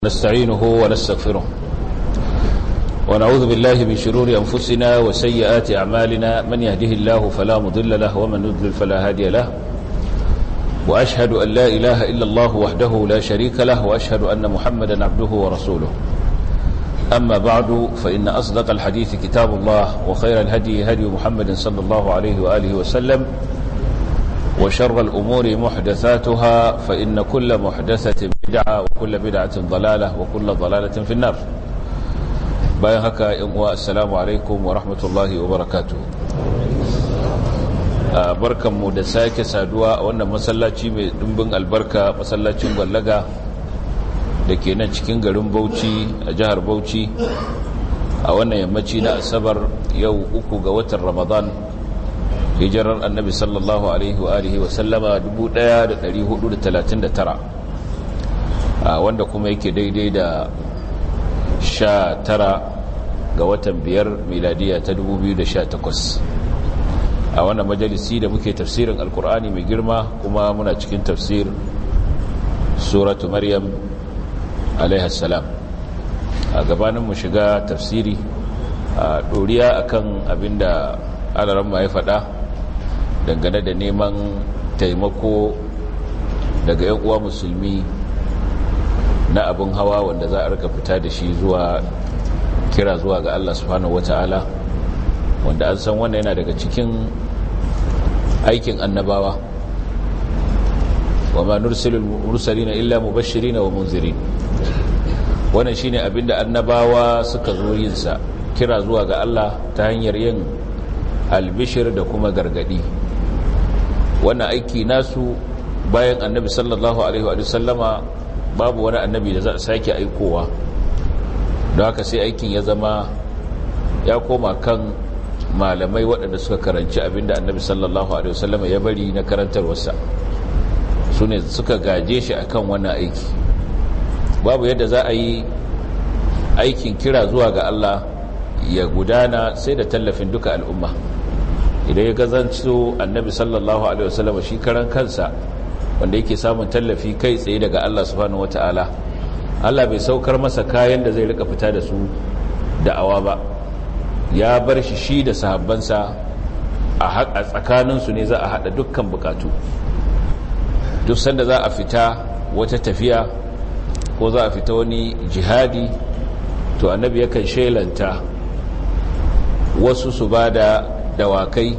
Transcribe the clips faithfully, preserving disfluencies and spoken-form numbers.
نستعينه ونستغفره ونعوذ بالله من شرور أنفسنا وسيئات أعمالنا من يهده الله فلا مضل له ومن يضلل فلا هادي له وأشهد أن لا إله إلا الله وحده لا شريك له وأشهد أن محمدا عبده ورسوله أما بعد فإن أصدق الحديث كتاب الله وخير الهدي هدي محمد صلى الله عليه وآله وسلم وشر الأمور محدثاتها فإن كل محدثة بدعة وكل بدعة ضلالة وكل ضلالة في النار. باين هكا السلام عليكم ورحمة الله وبركاته. بركة مدساك سادوا وأن مسلاتي دنبن البركة مسلاتي مغلقة لكي ننشكين غلوم بوشي جهر بوشي وأن يمتشينا السبر يو أكو قوة رمضان hijirar annabi sallallahu alaihi wa alihi wa sallama dubu ɗaya da ɗari hudu da talatin da tara, wanda kuma yake daidai da sha tara ga watan biyar miladiya ta dubu biyu da sha takwas. A wannan majalisi da muke tafsirin alkur'ani mai girma kuma muna cikin tafsir suratu maryam alaihi salam. A gabanin mu shiga tafsiri a doriya akan abinda alaramma ya faɗa dangane da neman taimako daga yan uwa musulmi na abin hawa wanda za a rika fita da shi zuwa kira zuwa ga Allah subhanahu wataala, wanda an san wannan yana daga cikin aikin annabawa. wa ma nursilul mursalina illa mubashirin wa munzirin. wannan shine abinda annabawa suka zo yin sa, kira zuwa ga Allah ta hanyar yin albishir da kuma gargadi. wannan aiki nasu bayan annabi sallallahu alaihi wa sallama babu wani annabi da za a sake aikowa, don haka sai aikin ya zama ya koma kan malamai waɗanda suka karanci abinda annabi sallallahu alaihi wa sallama ya bari na karantarwarsa, su ne suka gaje shi akan wannan aiki. babu yadda za a yi aikin kira zuwa ga Allah ya gudana sai da tallafin duka al'umma. idan ya gazanto annabi sallallahu alaihi wasallam shi karan kansa wanda yake samun tallafi kai tsaye daga Allah subhanahu wataala, Allah bai saukar masa kayan da zai rika fita da su da'awa ba, ya bar shi shi da sahabbansa a haƙa tsakaninsu ne za a haɗa dukkan bukatu. duk sanda za a fita wata tafiya ko za a fita wani jihadi, to annabi yakan shelanta wasu su ba da dawakai,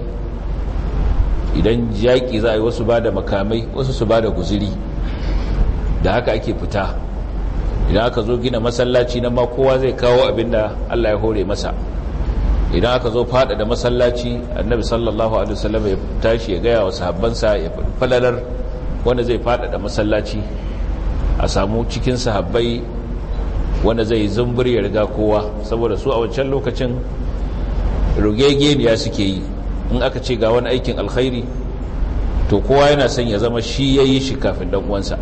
idan yaƙi za a yi wasu ba da makamai, wasu su ba da guziri, da haka ake fita. idan aka zo gina masallaci nan ma kowa zai kawo abinda Allah ya hore masa. idan aka zo fada da masallaci, annabi sallallahu alaihi wasallam ya tashi ya gaya wa sahabbansa ya falalar wanda zai fada da masallaci, a samu cikin sahabbai wanda zai zumbur ya riga kowa, saboda su a wancan lokacin rugegeniya suke yi. in aka ce ga wani aikin alkhairi, to kowa yana son ya zama shi ya yi shi kafin dan uwansa.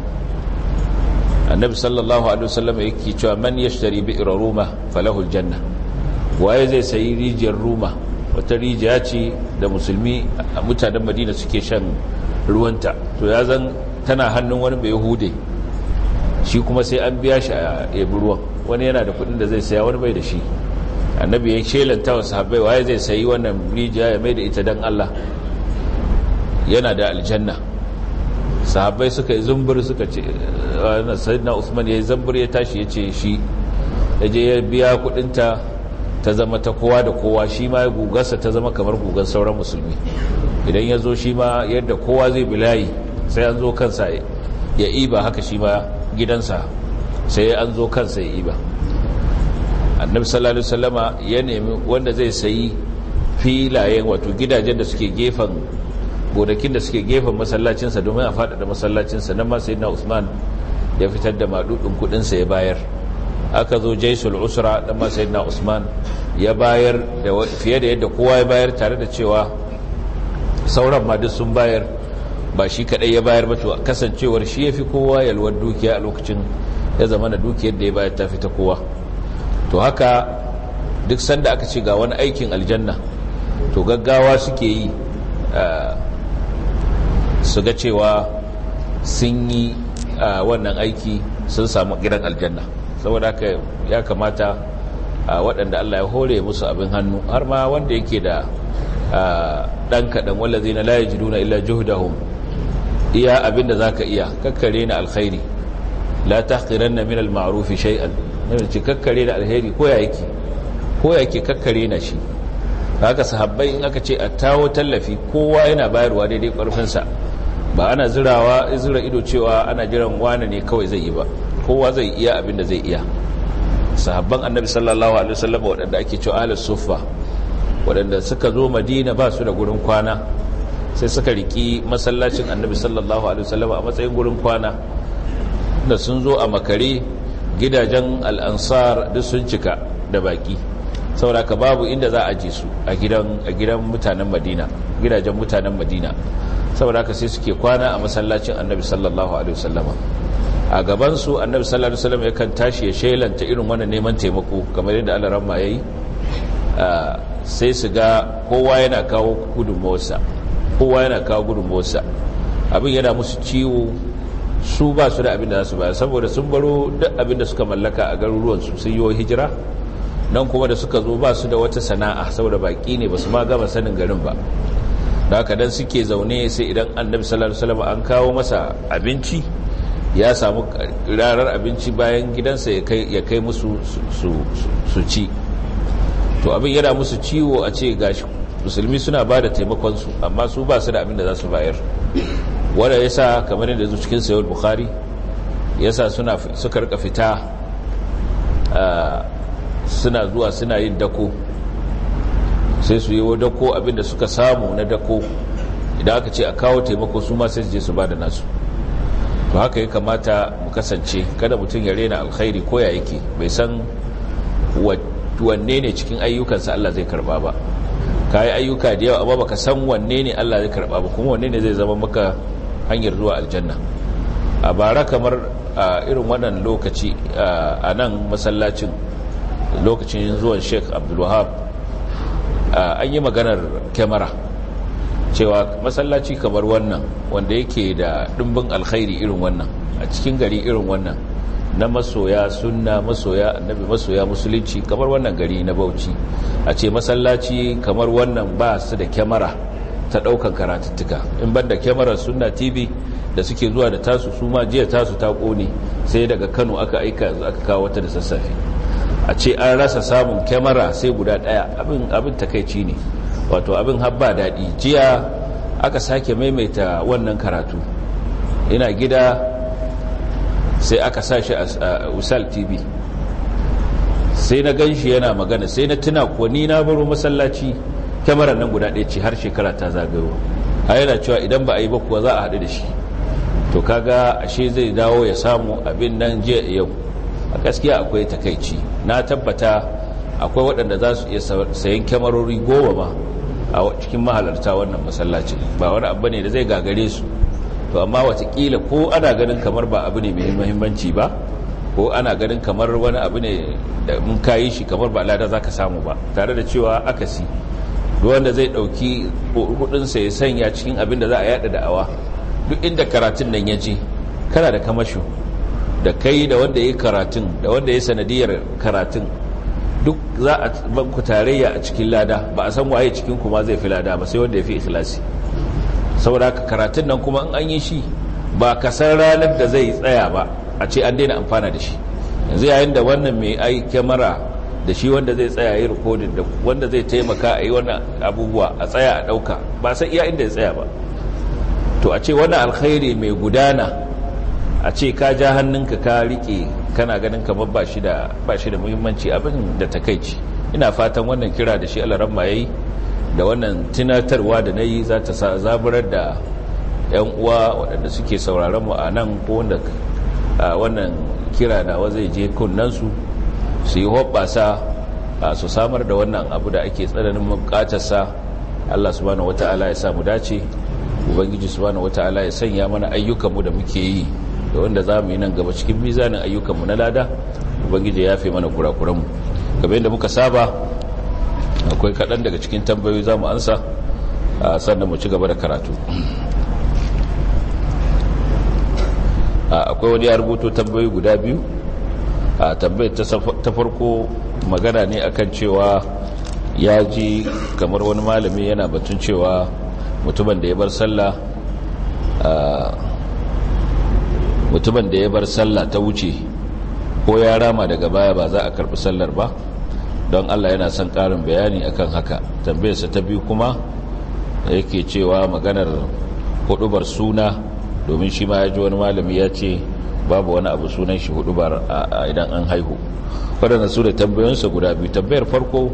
annabi sallallahu alaihi wasallam yake cewa man yashtari bi'ra ruma falahu aljanna. waye zai sayi rijiyar ruma? wata rijiya ce da musulmi a mutanen Madina suke shan ruwanta, to ya zan tana hannun wani bai hude, shi kuma sai an biya shi a yabi ruwan. wani yana da kudin da zai saya, wani bai da shi. annabi ya shelanta wa sahabbai waye zai sayi wannan rijiya ya mai da ita dan Allah, yana da aljanna. sahabbai suka yi zumbur, suka ce sayyidina Usman ya yi zumbur, ya tashi ya ce shi ya je ya biya kudinta ta zama ta kowa da kowa, shi ma ya gugarsa ta zama kamar gugar sauran musulmi. idan ya zo shi ma yadda kowa zai bilayi sai an zo kansa ya iba, haka shi ma gidansa sai an zo kansa ya iba. annabi sallallahu alaihi wasallama ya nemi wanda zai sayi filayen, wato gidajen da suke gefen gonakin da suke gefen masallacinsa domin a faɗaɗa masallacinsa. nan ma sayyidina Usman ya fitar da madudin kudinsa ya bayar. aka zo jaisul usra, dan ma sayyidina Usman ya bayar da fiye da yadda kowa ya bayar, tare da cewa sauran ma duk sun bayar, ba shi kadai ya bayar ba. to kasancewar shi yafi kowa yalwar dukiya a lokacin, ya zama na dukiyar da ya bayar ta fita kowa. to haka duk sanda aka ce ga wani aikin aljanna, to gaggawa suke yi su ga cewa sun yi wannan aiki sun samu gidan aljanna. saboda haka ya kamata waɗanda Allah ya hore musu abin hannu har ma wanda yake da ɗan kaɗan wallazi na la yajiduna illa juhdahum iya abin da zaka iya kakkare na alkhairi la tahqiranna min al-ma'ruf shay'an ne ce kakkare na alkhairi ko ya yake ko ya yake kakkare na shi haka sahabbai in aka ce a tawo tallafi kowa yana bayarwa daidai ƙarfinsa ba ana zirawa zira ido cewa ana jiran wani ne kawai zai yi ba kowa zai iya abin da zai iya sahabban annabi sallallahu alaihi wasallam waɗanda ake cewa ahlus suffa waɗanda suka zo madina ba su da gurin kwana sai suka riki masallacin annabi sallallahu alaihi wasallam a matsayin gurin kwana da sun zo a makare gidajen al'ansar duk sun cika da baki saboda ka babu inda za a ji su a gidan a gidan mutanen madina gidajen mutanen madina saboda haka sai suke kwana a masallacin annabi sallallahu alaihi wasallam a gaban su annabi sallallahu alaihi wasallam yakan tashi ya shelanta irin wannan neman taimako kamar yadda Allah ramma yayi sai su ga kowa yana kawo gudunmawarsa kowa yana kawo gudunmawarsa abin yana musu ciwo su ba su da abin da za su bayar saboda sun baro duk abin da suka mallaka a garuruwan su sun yi hijira nan kuma da suka zo ba su da wata sana'a saboda baki ne ba su ma gama sanin garin ba da haka dan suke zaune sai idan annabi sallallahu alaihi wasallam an kawo masa abinci ya samu rarar abinci bayan gidansa ya kai ya kai musu su su ci to abin yana musu ciwo a ce gashi musulmi suna ba da taimakon su amma su ba su da abin da za su bayar wanda yasa kamar yadda zuwa cikin sahih bukhari yasa suna suka rika fita suna zuwa suna yin dako sai su yi wa dako abinda suka samu na dako idan aka ce a kawo taimako su ma sai su je su ba da nasu to haka ya kamata mu kasance kada mutum ya rena alkhairi ko ya yake bai san wanne ne cikin ayyukansa Allah zai karba ba ka yi ayyuka da yawa amma baka san wanne ne Allah zai karba ba kuma wanne ne zai zama maka hanyar zuwa aljanna a bara kamar a irin wannan lokaci a nan masallacin lokacin zuwan Sheikh Abdul Wahab an yi maganar kyamara cewa masallaci kamar wannan wanda yake da dimbin alkhairi irin wannan a cikin gari irin wannan na masoya sunna masoya annabi masoya musulunci kamar wannan gari na Bauchi a ce masallaci kamar wannan ba su da kyamara ta daukan karatuttuka in banda kyamarar sunna tv da suke zuwa da tasu su ma jiya tasu ta kone sai daga Kano aka aika aka kawo wata da sassafe a ce an rasa samun kyamara sai guda daya abin abin takeici ne wato abin habba dadi jiya aka sake maimaita wannan karatu ina gida sai aka sashi a Usal T V sai na ganshi yana magana sai na tuna kuwa ni na baro masallaci kyamarar nan guda ɗaya ce har shekara ta zagayo a yana cewa idan ba a yi ba kuwa za a haɗu da shi to kaga ashe zai dawo ya samu abin nan jiya yau a gaskiya akwai takaici na tabbata akwai waɗanda za su iya sayan kyamarori goma ma a cikin mahalarta wannan masallacin ba wani abu ne da zai gagare su to amma watakila ko ana ganin kamar ba abu ne mai muhimmanci ba ko ana ganin kamar wani abu ne da mun kayi shi kamar ba lada za ka samu ba tare da cewa akasi wanda zai ɗauki hudunsa ya sanya cikin abin da za a yada da'awa duk inda karatun nan ya je kana da kamasho da kai da wanda ya yi karatun da wanda ya sanadiyar karatun duk za a banku tarayya a cikin lada ba a san waye cikin kuma zai fi lada ba sai wanda ya fi ikhlasi saboda haka karatun nan kuma in an yi shi ba ka san ranar da zai tsaya ba a ce an daina amfana da shi yanzu yayin da wannan mai ai kyamara da shi wanda zai tsaya yi rikodin da wanda zai taimaka a yi wannan abubuwa a tsaya a ɗauka ba san iya inda ya tsaya ba to a ce wannan alkhairi mai gudana a ce ka ja hannunka ka rike kana ganin kamar ba shi da ba shi da muhimmanci abin da takeici ina fatan wannan kira da shi alaramma yayi da wannan tunatarwa da nayi za ta zaburar da yan uwa waɗanda suke sauraron mu a nan ko wanda wannan kira nawa zai je kunnan su su yi hoɓɓasa su samar da wannan abu da ake tsananin bukatarsa Allah subhanahu wata'ala ya samu dace ubangiji subhanahu wata'ala ya sanya mana ayyukanmu da muke yi da wanda za mu yi nan gaba cikin mizanin ayyukanmu na lada ubangiji ya fi mana kurakuranmu kamar yadda muka saba akwai kaɗan daga cikin tambayoyi za mu ansa sannan mu ci gaba da karatu akwai wani ya rubuto tambayoyi guda biyu a tambayar ta farko magana ne akan cewa ya ji kamar wani malami yana batun cewa mutumin da ya bar sallah mutumin da ya bar sallah ta wuce ko ya rama daga baya ba za a karbi sallar ba, don Allah yana son karin bayani akan haka. Tambayarsa ta biyu kuma yake cewa maganar hudubar suna, domin shi ma ya ji wani malami ya ce babu wani abu sunan shi hudubar idan an haihu. waɗanda su da tambayoyinsa guda biyu. Tambayar farko,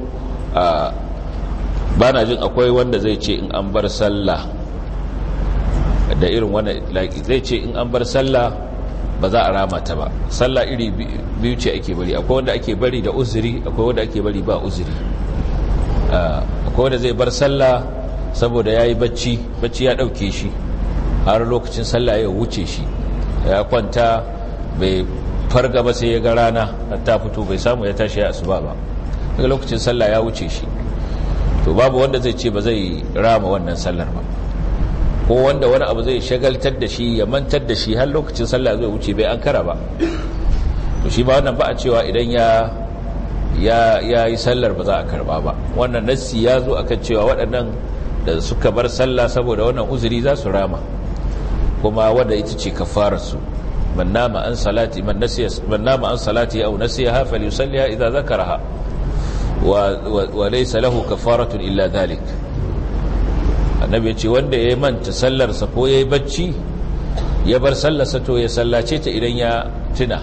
ba na jin akwai wanda zai ce in an bar sallah da irin wani zai ce in an bar sallah ba za a rama ta ba. Sallah iri biyu ce ake bari, akwai wanda ake bari da uzuri, akwai wanda ake bari ba uzuri. Akwai wanda zai bar sallah saboda ya yi bacci bacci ya ɗauke shi har lokacin sallah ya wuce shi, ya kwanta bai farga ba sai ya ga rana ta fito, bai samu ya tashi ya asuba ba, daga lokacin sallah ya wuce shi. To babu wanda zai ce ba zai rama wannan sallar ba. Ko wanda wani abu zai shagaltar da shi ya mantar da shi har lokacin sallah zai wuce bai an kara ba, to shi ba wannan ba a cewa idan ya ya ya yi sallar ba za a karba ba. Wannan nassi ya zo akan cewa waɗannan da suka bar sallah saboda wannan uzuri za su rama, kuma wanda ita ce kafararsu. man nama an salati man nasiya man nama an salati aw nasiyaha falyusalliha idza zakaraha wa wa laysa lahu kafaratun illa dhalik. Annabi ya ce wanda ya manta sallarsa ko ya yi bacci ya bar sallarsa to ya sallace ta idan ya tuna,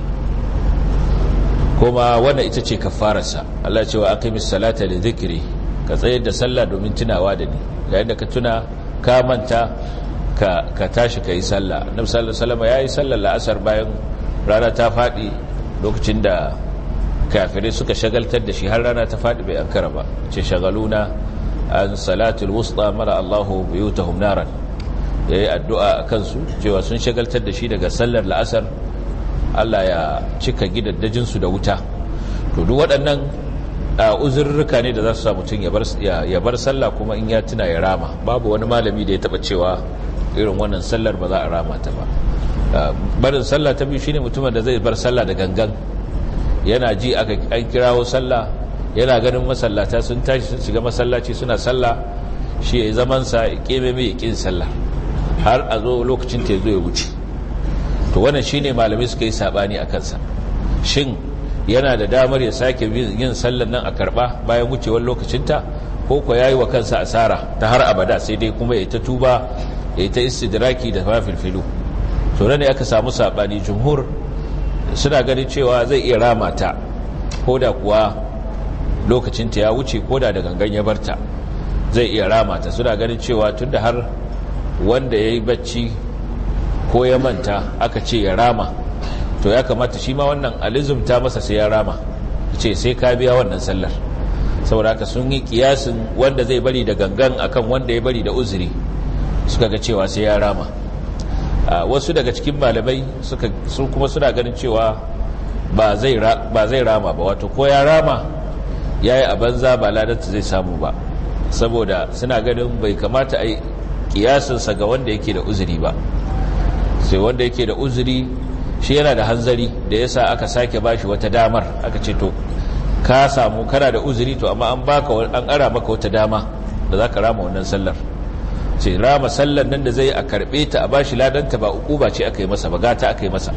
kuma wanda ita ce kafararsa. Allah ce wa aqimis salata li dhikri, ka tsayar da sallah domin tunawa da ni. yayin da ka tuna ka manta ka ka tashi ka yi sallah. Annabi sallallahu alaihi wasallam ya yi sallar la'asar bayan rana ta fadi, lokacin da kafirai suka shagaltar da shi har rana ta fadi bai ankara ba. Ce shagaluna an salatul wusta mara Allahu buyutahum naran, yayi addu'a akan su cewa sun shagaltar da shi daga sallar la'asar, Allah ya cika gidaddajin su da wuta. To duk waɗannan uzurruka ne da za su sa mutum ya bar sallah kuma in ya tuna ya rama. Babu wani malami da ya taba cewa irin wannan sallar ba za a rama ta ba. Barin sallah ta biyu shine mutumin da zai bar sallah da gangan, yana ji aka an kirawo sallah, yana ganin masallata sun tashi sun shiga masallaci suna sallah, shi ya zaman sa keme mai kin sallah har a zo lokacin ta zo ya wuce. To wannan shine malamai suka yi sabani a kansa, shin yana da damar ya sake yin sallar nan a karba bayan wucewar lokacinta, ko ko yayi wa kansa asara ta har abada, sai dai kuma ya ta tuba ya ta istidraki da fafilfilu. to ne aka samu sabani. Jumhur suna ganin cewa zai iya rama ta koda kuwa lokacinta ya wuce, koda da gangan ya barta zai iya rama ta. Suna ganin cewa tunda har wanda yayi bacci ko ya manta aka ce ya rama, to ya kamata shi ma wannan alizumta masa sai ya rama, ce sai ka biya wannan sallar. Saboda haka sun yi kiyasin wanda zai bari da gangan akan wanda ya bari da uzuri, suka ga cewa sai ya rama. Wasu daga cikin malamai suka sun kuma suna ganin cewa ba zai ba zai rama ba, wato ko ya rama yayi a banza ba ladarta zai samu ba, saboda suna ganin bai kamata a yi kiyasin sa ga wanda yake da uzuri ba. Sai wanda yake da uzuri shi yana da hanzari da yasa aka sake bashi wata damar, aka ce to ka samu kana da uzuri, to amma an baka an ara maka wata dama da zaka rama wannan sallar. Ce rama sallar nan da zai a karbe ta a bashi ladanta ba ukuba ce aka yi masa ba, gata aka yi masa.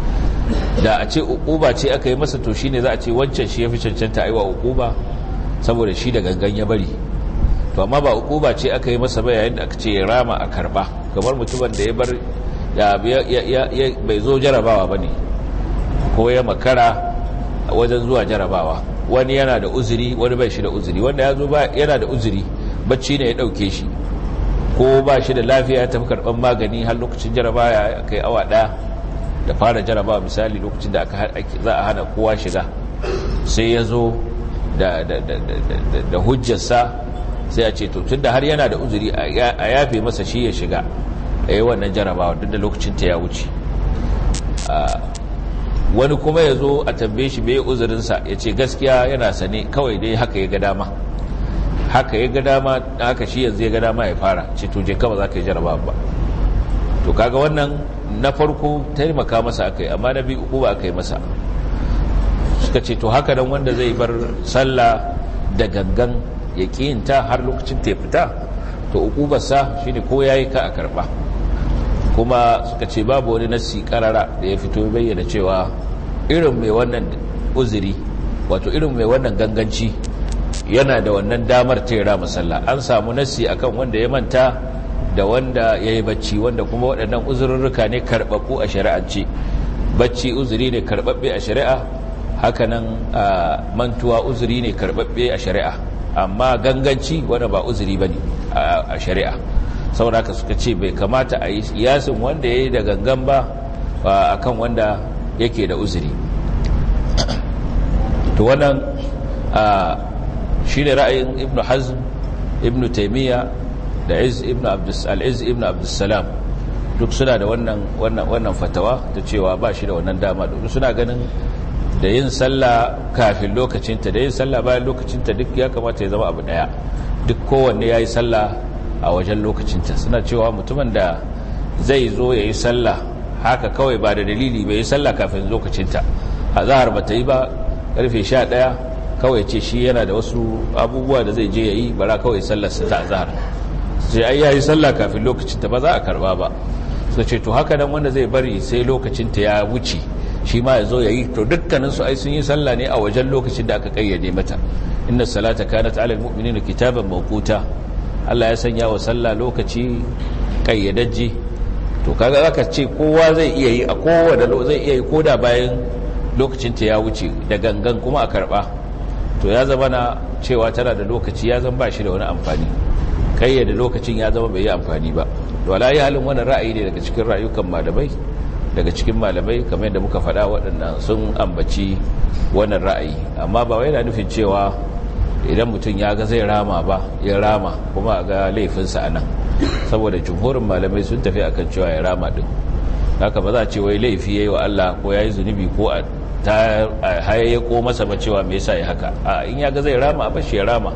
Da a ce ukuba ce aka yi masa to shine za a ce wancan shi yafi cancanta aiwa ukuba saboda shi da gangan ya bari. To amma ba ukuba ce aka yi masa ba yayin da aka ce ya rama a karba, kamar mutumin da ya bar ya bai zo jarabawa bane ko ya makara wajen zuwa jarabawa. Wani yana da uzuri, wani bai shi da uzuri. Wanda ya zo yana da uzuri, bacci ne ya dauke shi, ko ba shi da lafiya ya tafi karban magani har lokacin jarabawa ya kai awa daya da fara jarabawa misali, lokacin da aka za a hana kowa shiga, sai ya zo da da da da da hujjarsa, sai a ce to tunda har yana da uzuri a yafe masa shi ya shiga a yi wannan jarabawa duk da lokacin ta ya wuce. Wani kuma ya zo a tambaye shi bai uzurinsa, ya ce gaskiya yana sane kawai dai haka ya ga dama, haka ya ga dama, haka shi yanzu ya ga dama ya fara, ce to je kawai za ka yi jarabawa ba. To kaga wannan na farko taimaka masa aka yi, amma na biyu uku ba aka yi masa. suka ce to haka nan wanda zai bar sallah da gangan ya kiyinta har lokacin ta fita to ukubarsa shine ko yayi ka a karba. Kuma suka ce babu wani nassi karara da ya fito bayyana cewa irin mai wannan uzuri, wato irin mai wannan ganganci yana da wannan damar ta yi rama sallah. An samu nassi akan wanda ya manta da wanda ya yi bacci, wanda kuma waɗannan uzurruka ne karɓaɓɓu a shari'ance. Bacci uzuri ne karɓaɓɓe a shari'a, hakanan mantuwa uzuri ne karɓaɓɓe a shari'a, amma ganganci wanda ba uzuri ba ne a shari'a. saboda haka suka ce bai kamata a yi kiyasin wanda ya yi da gangan ba a kan wanda yake da uzuri. To wannan shi ne ra'ayin ibn hazm, ibn taimiyya da al'iz ibn abdussalam, duk suna da wannan fatawa ta cewa ba shi da wannan dama. Duk suna ganin da yin sallah kafin lokacinta da yin sallah bayan lokacinta duk ya kamata ya zama abu daya, duk kowanne ya yi sallah a wajen lokacinta. Suna cewa mutumin da zai zo ya yi sallah haka kawai ba da dalili bai yi sallah kafin lokacinta, a zahar ba ta yi ba karfe sha ɗaya kawai ce shi yana da wasu abubuwa da zai je ya yi bara kawai sallarsa ta zahar, sai ai ya yi sallah kafin lokacinta ba za a karba ba. su ce to haka nan wanda zai bari sai lokacinta ya wuce shi ma ya zo ya yi, to dukkaninsu ai sun yi sallah ne a wajen lokacin da aka kayyade mata. inna salata kanat ala almu'minina kitaban mawquta, Allah ya sanya wa sallah lokaci kayyadajje. To kaga zaka ce kowa zai iya yi a kowace zai iya yi koda bayan lokacin ta ya wuce da gangan kuma a karba, to ya zama na cewa tana da lokaci ya zama ba shi da wani amfani, kayyade lokacin ya zama bai yi amfani ba. To wallahi halin wannan ra'ayi ne daga cikin rayukan malamai, daga cikin malamai kamar yadda muka faɗa waɗannan sun ambaci wannan ra'ayi, amma ba wai yana nufin cewa idan mutum ya ga zai rama ba ya rama kuma ga laifinsa a nan, saboda jumhurin malamai sun tafi akan cewa ya rama din. Haka ba za a ce wai laifi yayi wa Allah ko yayi zunubi ko a ta hayaye ko masa ba cewa me yasa ya haka. A in ya ga zai rama ba shi ya rama.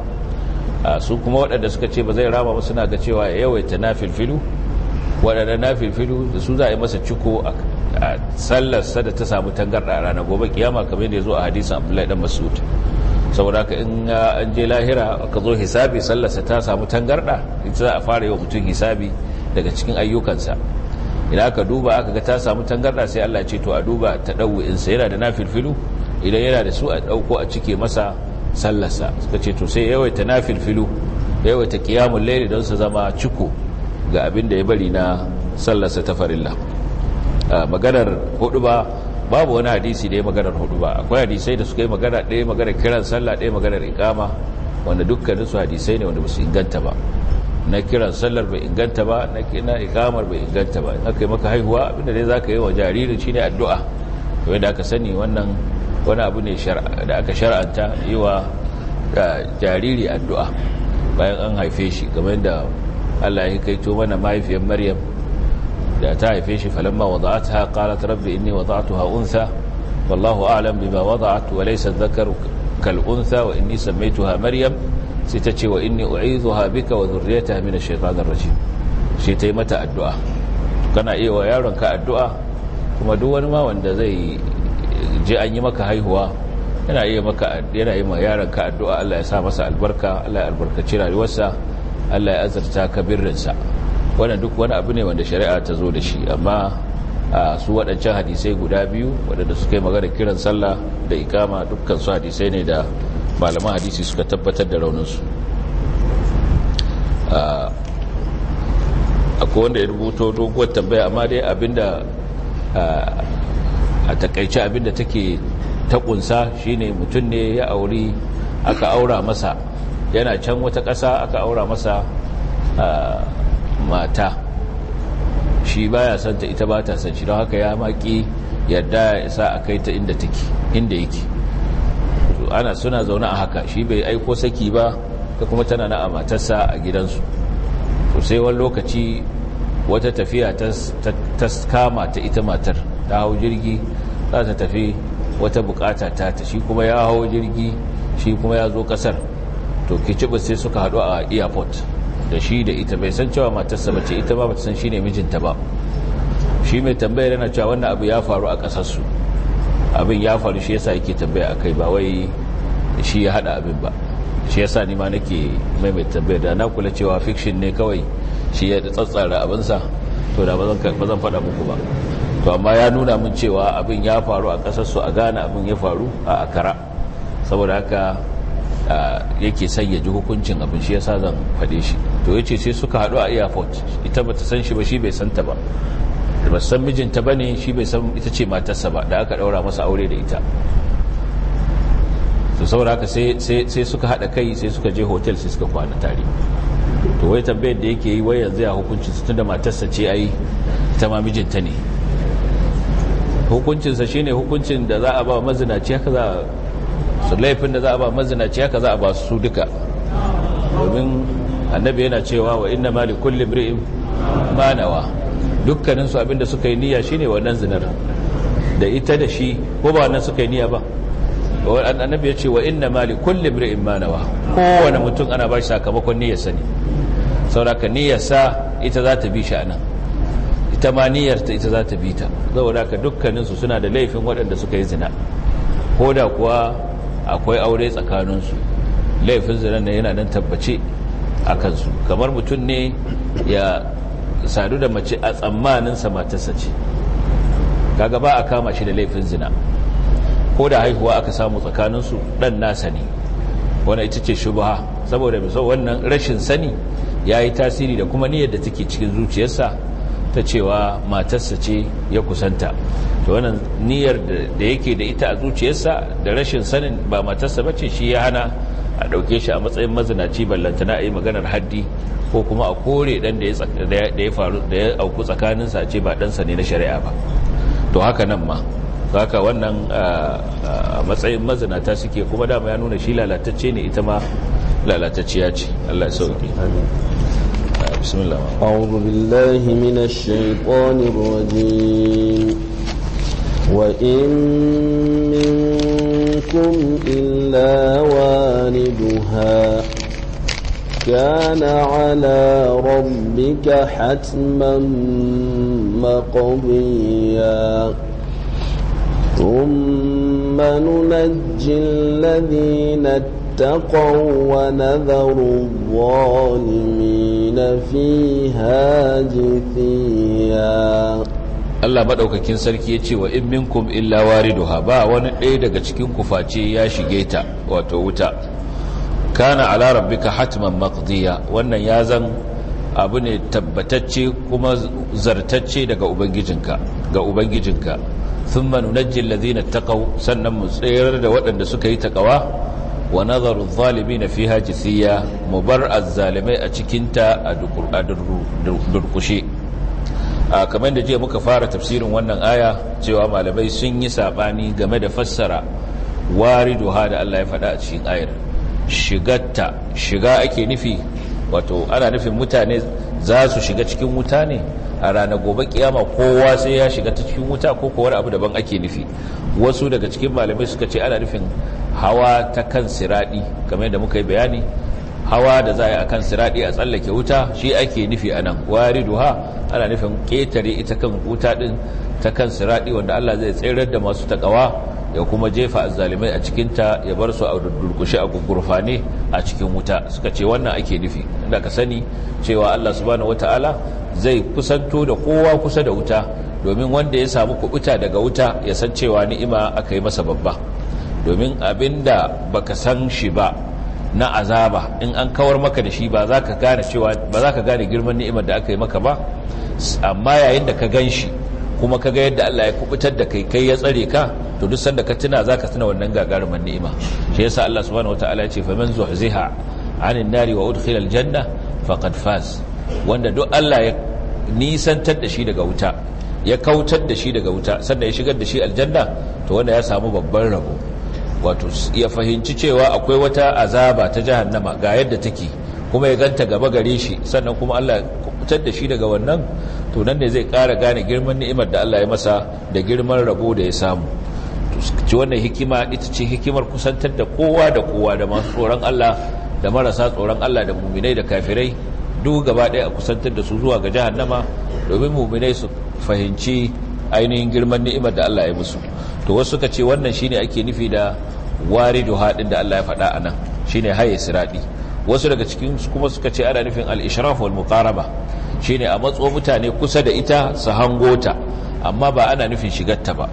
Su kuma waɗanda suka ce ba zai rama ba suna ga cewa ya yawaita nafilfilu, waɗanda nafilfilu da su za a yi masa ciko a sallarsa da ta samu tangarɗa a ranar gobe kiyama, kamar da ya zo a hadisin Abdullahi dan Mas'ud. Saboda ka in an je lahira ka zo hisabi sallarsa ta samu tangarda, ita za a fara yi wa mutum hisabi daga cikin ayyukansa. Idan aka duba aka ga ta samu tangarda sai Allah ce to a duba ta ɗau'insa, yana da nafilfilu, idan yana da su a ɗauko a cike masa sallarsa. Suka ce to sai yawaita nafilfilu, yawaita qiyamul layl don su zama ciko ga abin da ya bari na sallarsa ta farilla. Maganar hudu ba babu wani hadisi da ya maganar hudu ba. Akwai hadisai da suka yi magana ɗaya maganar kiran sallah, ɗaya maganar iqama, wanda dukkaninsu hadisai ne wanda ba su inganta ba. Na kiran sallar bai inganta ba, na iqamar bai inganta ba. In aka yi maka haihuwa abinda dai za ka yi wa jaririn shine addu'a, kamar da aka sani wannan wani abu ne da aka shar'anta yi wa jariri addu'a bayan an haife shi, kamar da Allah ya kaito mana mahaifiyar Maryam da ta haife shi, falamma wada'atha qalat rabbi inni wada'tuha untha wallahu a'lam bima wada'at wa laysa dhakaru kal untha wa inni sammaytuha maryam, sai ta ce wa inni u'idhuha bika wa dhurriyyataha min ash-shaytanir rajim. sai ta yi mata addu'a. Kana iya wa yaron ka addu'a, kuma duk wani ma wanda zai je an yi maka haihuwa yana iya maka yana yi ma yaron ka addu'a, Allah ya sa masa albarka, Allah ya albarkaci rayuwarsa, Allah ya azurta kabirrinsa. Wannan duk wani abu ne wanda shari'a ta zo da shi, amma su waɗancan hadisai guda biyu waɗanda suka yi magana kiran sallah da ikama, dukkan su hadisai ne da malaman hadisi suka tabbatar da rauninsu. Akwai wanda ya rubuto doguwar tambaya, amma dai abinda a takaice abinda take ta kunsa shine mutum ne ya auri, aka aura masa, yana can wata ƙasa aka aura masa mata, shi baya son ta, ita ba ta son shi, don haka ya maki yadda ya sa a kai ta inda take inda yake. Ana suna zaune a haka, shi bai aiko saki ba, ta kuma tana na a matarsa a gidansu. To sai wani lokaci wata tafiya ta kama ta ita matar, ta hau jirgi za ta tafi wata bukata ta ta, shi kuma ya hau jirgi, shi kuma ya zo kasar. To kicibus sai suka haɗu a airport da shi da ita, bai san cewa matarsa bace, ita ba bata san shine mijinta ba. Shi mai tambayar yana cewa wannan abu ya faru a kasarsu, abin ya faru shi yasa yake tambaya akai ba wai shi ya hada abin ba. Shi yasa ni ma nake maimaita tambaya da na kula cewa fiction ne kawai shi ya tsatsara abinsa to da ba zan faɗa muku ba. To amma ya nuna min cewa abin ya faru a ƙasar su a Ghana, abin ya faru a Accra, saboda haka yake son ya ji hukuncin abin, shi yasa zan faɗe shi. To yace sai suka haɗu a airport, ita bata san shi ba, shi bai san ta ba, ba san mijinta bane, shi bai san ita ce matarsa ba da aka daura masa aure da ita. To saboda haka sai sai sai suka haɗa kai, sai suka je hotel, sai suka kwana tare. To wai tambayar da yake yi wai yanzu ya hukuncin su, tunda matarsa ce ai ita ma mijinta ne. Hukuncinsa shine hukuncin da za a ba mazinaci, haka za su laifin da za a ba mazinaci haka za a ba su duka. Domin annabi yana cewa wa inna ma li kulli imri'in ma nawa, dukkanin su abinda suka yi niyya shine wannan zinar da ita da shi, ko ba wannan suka yi niyya ba. Annabi ya ce wa inna ma li kulli imri'in ma nawa, kowane mutum ana ba shi sakamakon niyyar sa ne. Saboda niyyar sa ita za ta bi shi anan, ita ma niyyarta ita za ta bi ta. Saboda haka dukkaninsu suna da laifin waɗanda suka yi zina, ko da kuwa akwai aure tsakaninsu, laifin zina ne yana nan tabbace a kansu. Kamar mutum ne ya sadu da mace a tsammaninsa matarsa ce, kaga ba a kama shi da laifin zina, ko da haihuwa aka samu tsakaninsu ɗan nasa ne. Wannan ita ce shubha, saboda mai sau wannan rashin sani ya yi tasiri da kuma niyyar da take cikin zuciyarsa ta cewa matarsa ce ya kusanta. To wannan niyyar da yake da ita a zuciyarsa da rashin sanin ba matarsa bace, shi ya hana a dauke shi a matsayin mazinaci, ballantana a yi maganar haddi ko kuma a kore dan da ya faru da ya auku tsakaninsa, a ce ba ɗansa ne na shari'a ba. To haka nan ma haka wannan a matsayin mazinata suke, kuma dama ya nuna shi lalatacce ne, ita ma lalatacciya ce. Allah ya sauke. بسم الله. أعوذ بالله من الشيطان الرجيم. وإن منكم إلا واردها كان على ربك حتما مقضيا ثم ننجي الذين اتقوا ونذر الظالمين فيها جثيا. Allah madaukakin sarki yace wa in minkum illa wariduha, ba wani ɗaya daga cikin ku face ya shige ta, wato wuta. Kana ala rabbika hatman maqdiya, wannan ya zan abu ne tabbatacce kuma zartacce daga ubangijinka ga ubangijinka. Thumma nunajji alladhina taqaw, sannan mu tsayar da waɗanda suka yi taqwa, wa nadharu adh-dhalimin fiha jithiya, mubar az-zalimai a cikinta a durkushe. a kamar da jiya muka fara tafsirin wannan aya cewa malamai sun yi sabani game da fassara wariduha da Allah ya faɗa a cikin ayar. Shigatta, shiga ake nufi, wato ana nufin mutane za su shiga cikin wuta ne a ranar gobe kiyama, kowa sai ya shiga ta cikin wuta, ko kowar abu daban ake nufi. Wasu daga cikin malamai suka ce ana nufin hawa ta kan siradi, kamar da muka yi bayani, hawa da za a yi a kan siradi a tsallake wuta shi ake nufi a nan. Wariduha ana nufin ƙetare ita kan wuta ɗin ta kan siradi, wanda Allah zai tsirar da masu takawa ya kuma jefa azzalimai a cikinta, ya bar su a durkushe a gurfane a cikin wuta. Suka ce wannan ake nufi, inda ka sani cewa Allah subhanahu wataala zai kusanto da kowa kusa da wuta, domin wanda ya samu kubuta daga wuta ya san cewa ni'ima aka yi masa babba. Domin abinda baka san shi ba na azaba, in an kawar maka da shi ba za ka gane cewa ba za ka gane girman ni'imar da aka yi maka ba, amma yayin da ka gan shi kuma ka ga yadda Allah ya kubutar da kai kai ya tsare ka, to duk sanda ka tuna za ka tuna wannan gagarumar ni'ima. Shi yasa Allah subhanahu wataala ya ce faman zuhziha 'anil nari wa udkhila aljanna faqad faz, wanda duk Allah ya nisantar da shi daga wuta, ya kautar da shi daga wuta, sannan ya shigar da shi aljanna, to wanda ya samu babban rabo. Wato ya fahimci cewa akwai wata azaba ta jahannama ga yadda take, kuma ya ganta gaba gare shi, sannan kuma Allah kubutar da shi daga wannan, to nan ne zai ƙara gane girman ni'imar da Allah ya masa da girman rabo da ya samu. To ci wannan hikima ita ce hikimar kusantar da kowa da kowa, da masu tsoron Allah da marasa tsoron Allah, da muminai da kafirai, duk gaba ɗaya a kusantar da su zuwa ga jahannama, domin muminai su fahimci ainihin girman ni'imar da Allah ya musu. to wasu suka ce wannan shine ake nufi da wariduha din da Allah ya faɗa anan shine haye siradi. wasu daga cikin kuma suka ce ana nufin al-ishraf wal muqaraba shine a matso mutane kusa da ita su hangota amma ba ana nufin shigarta ba.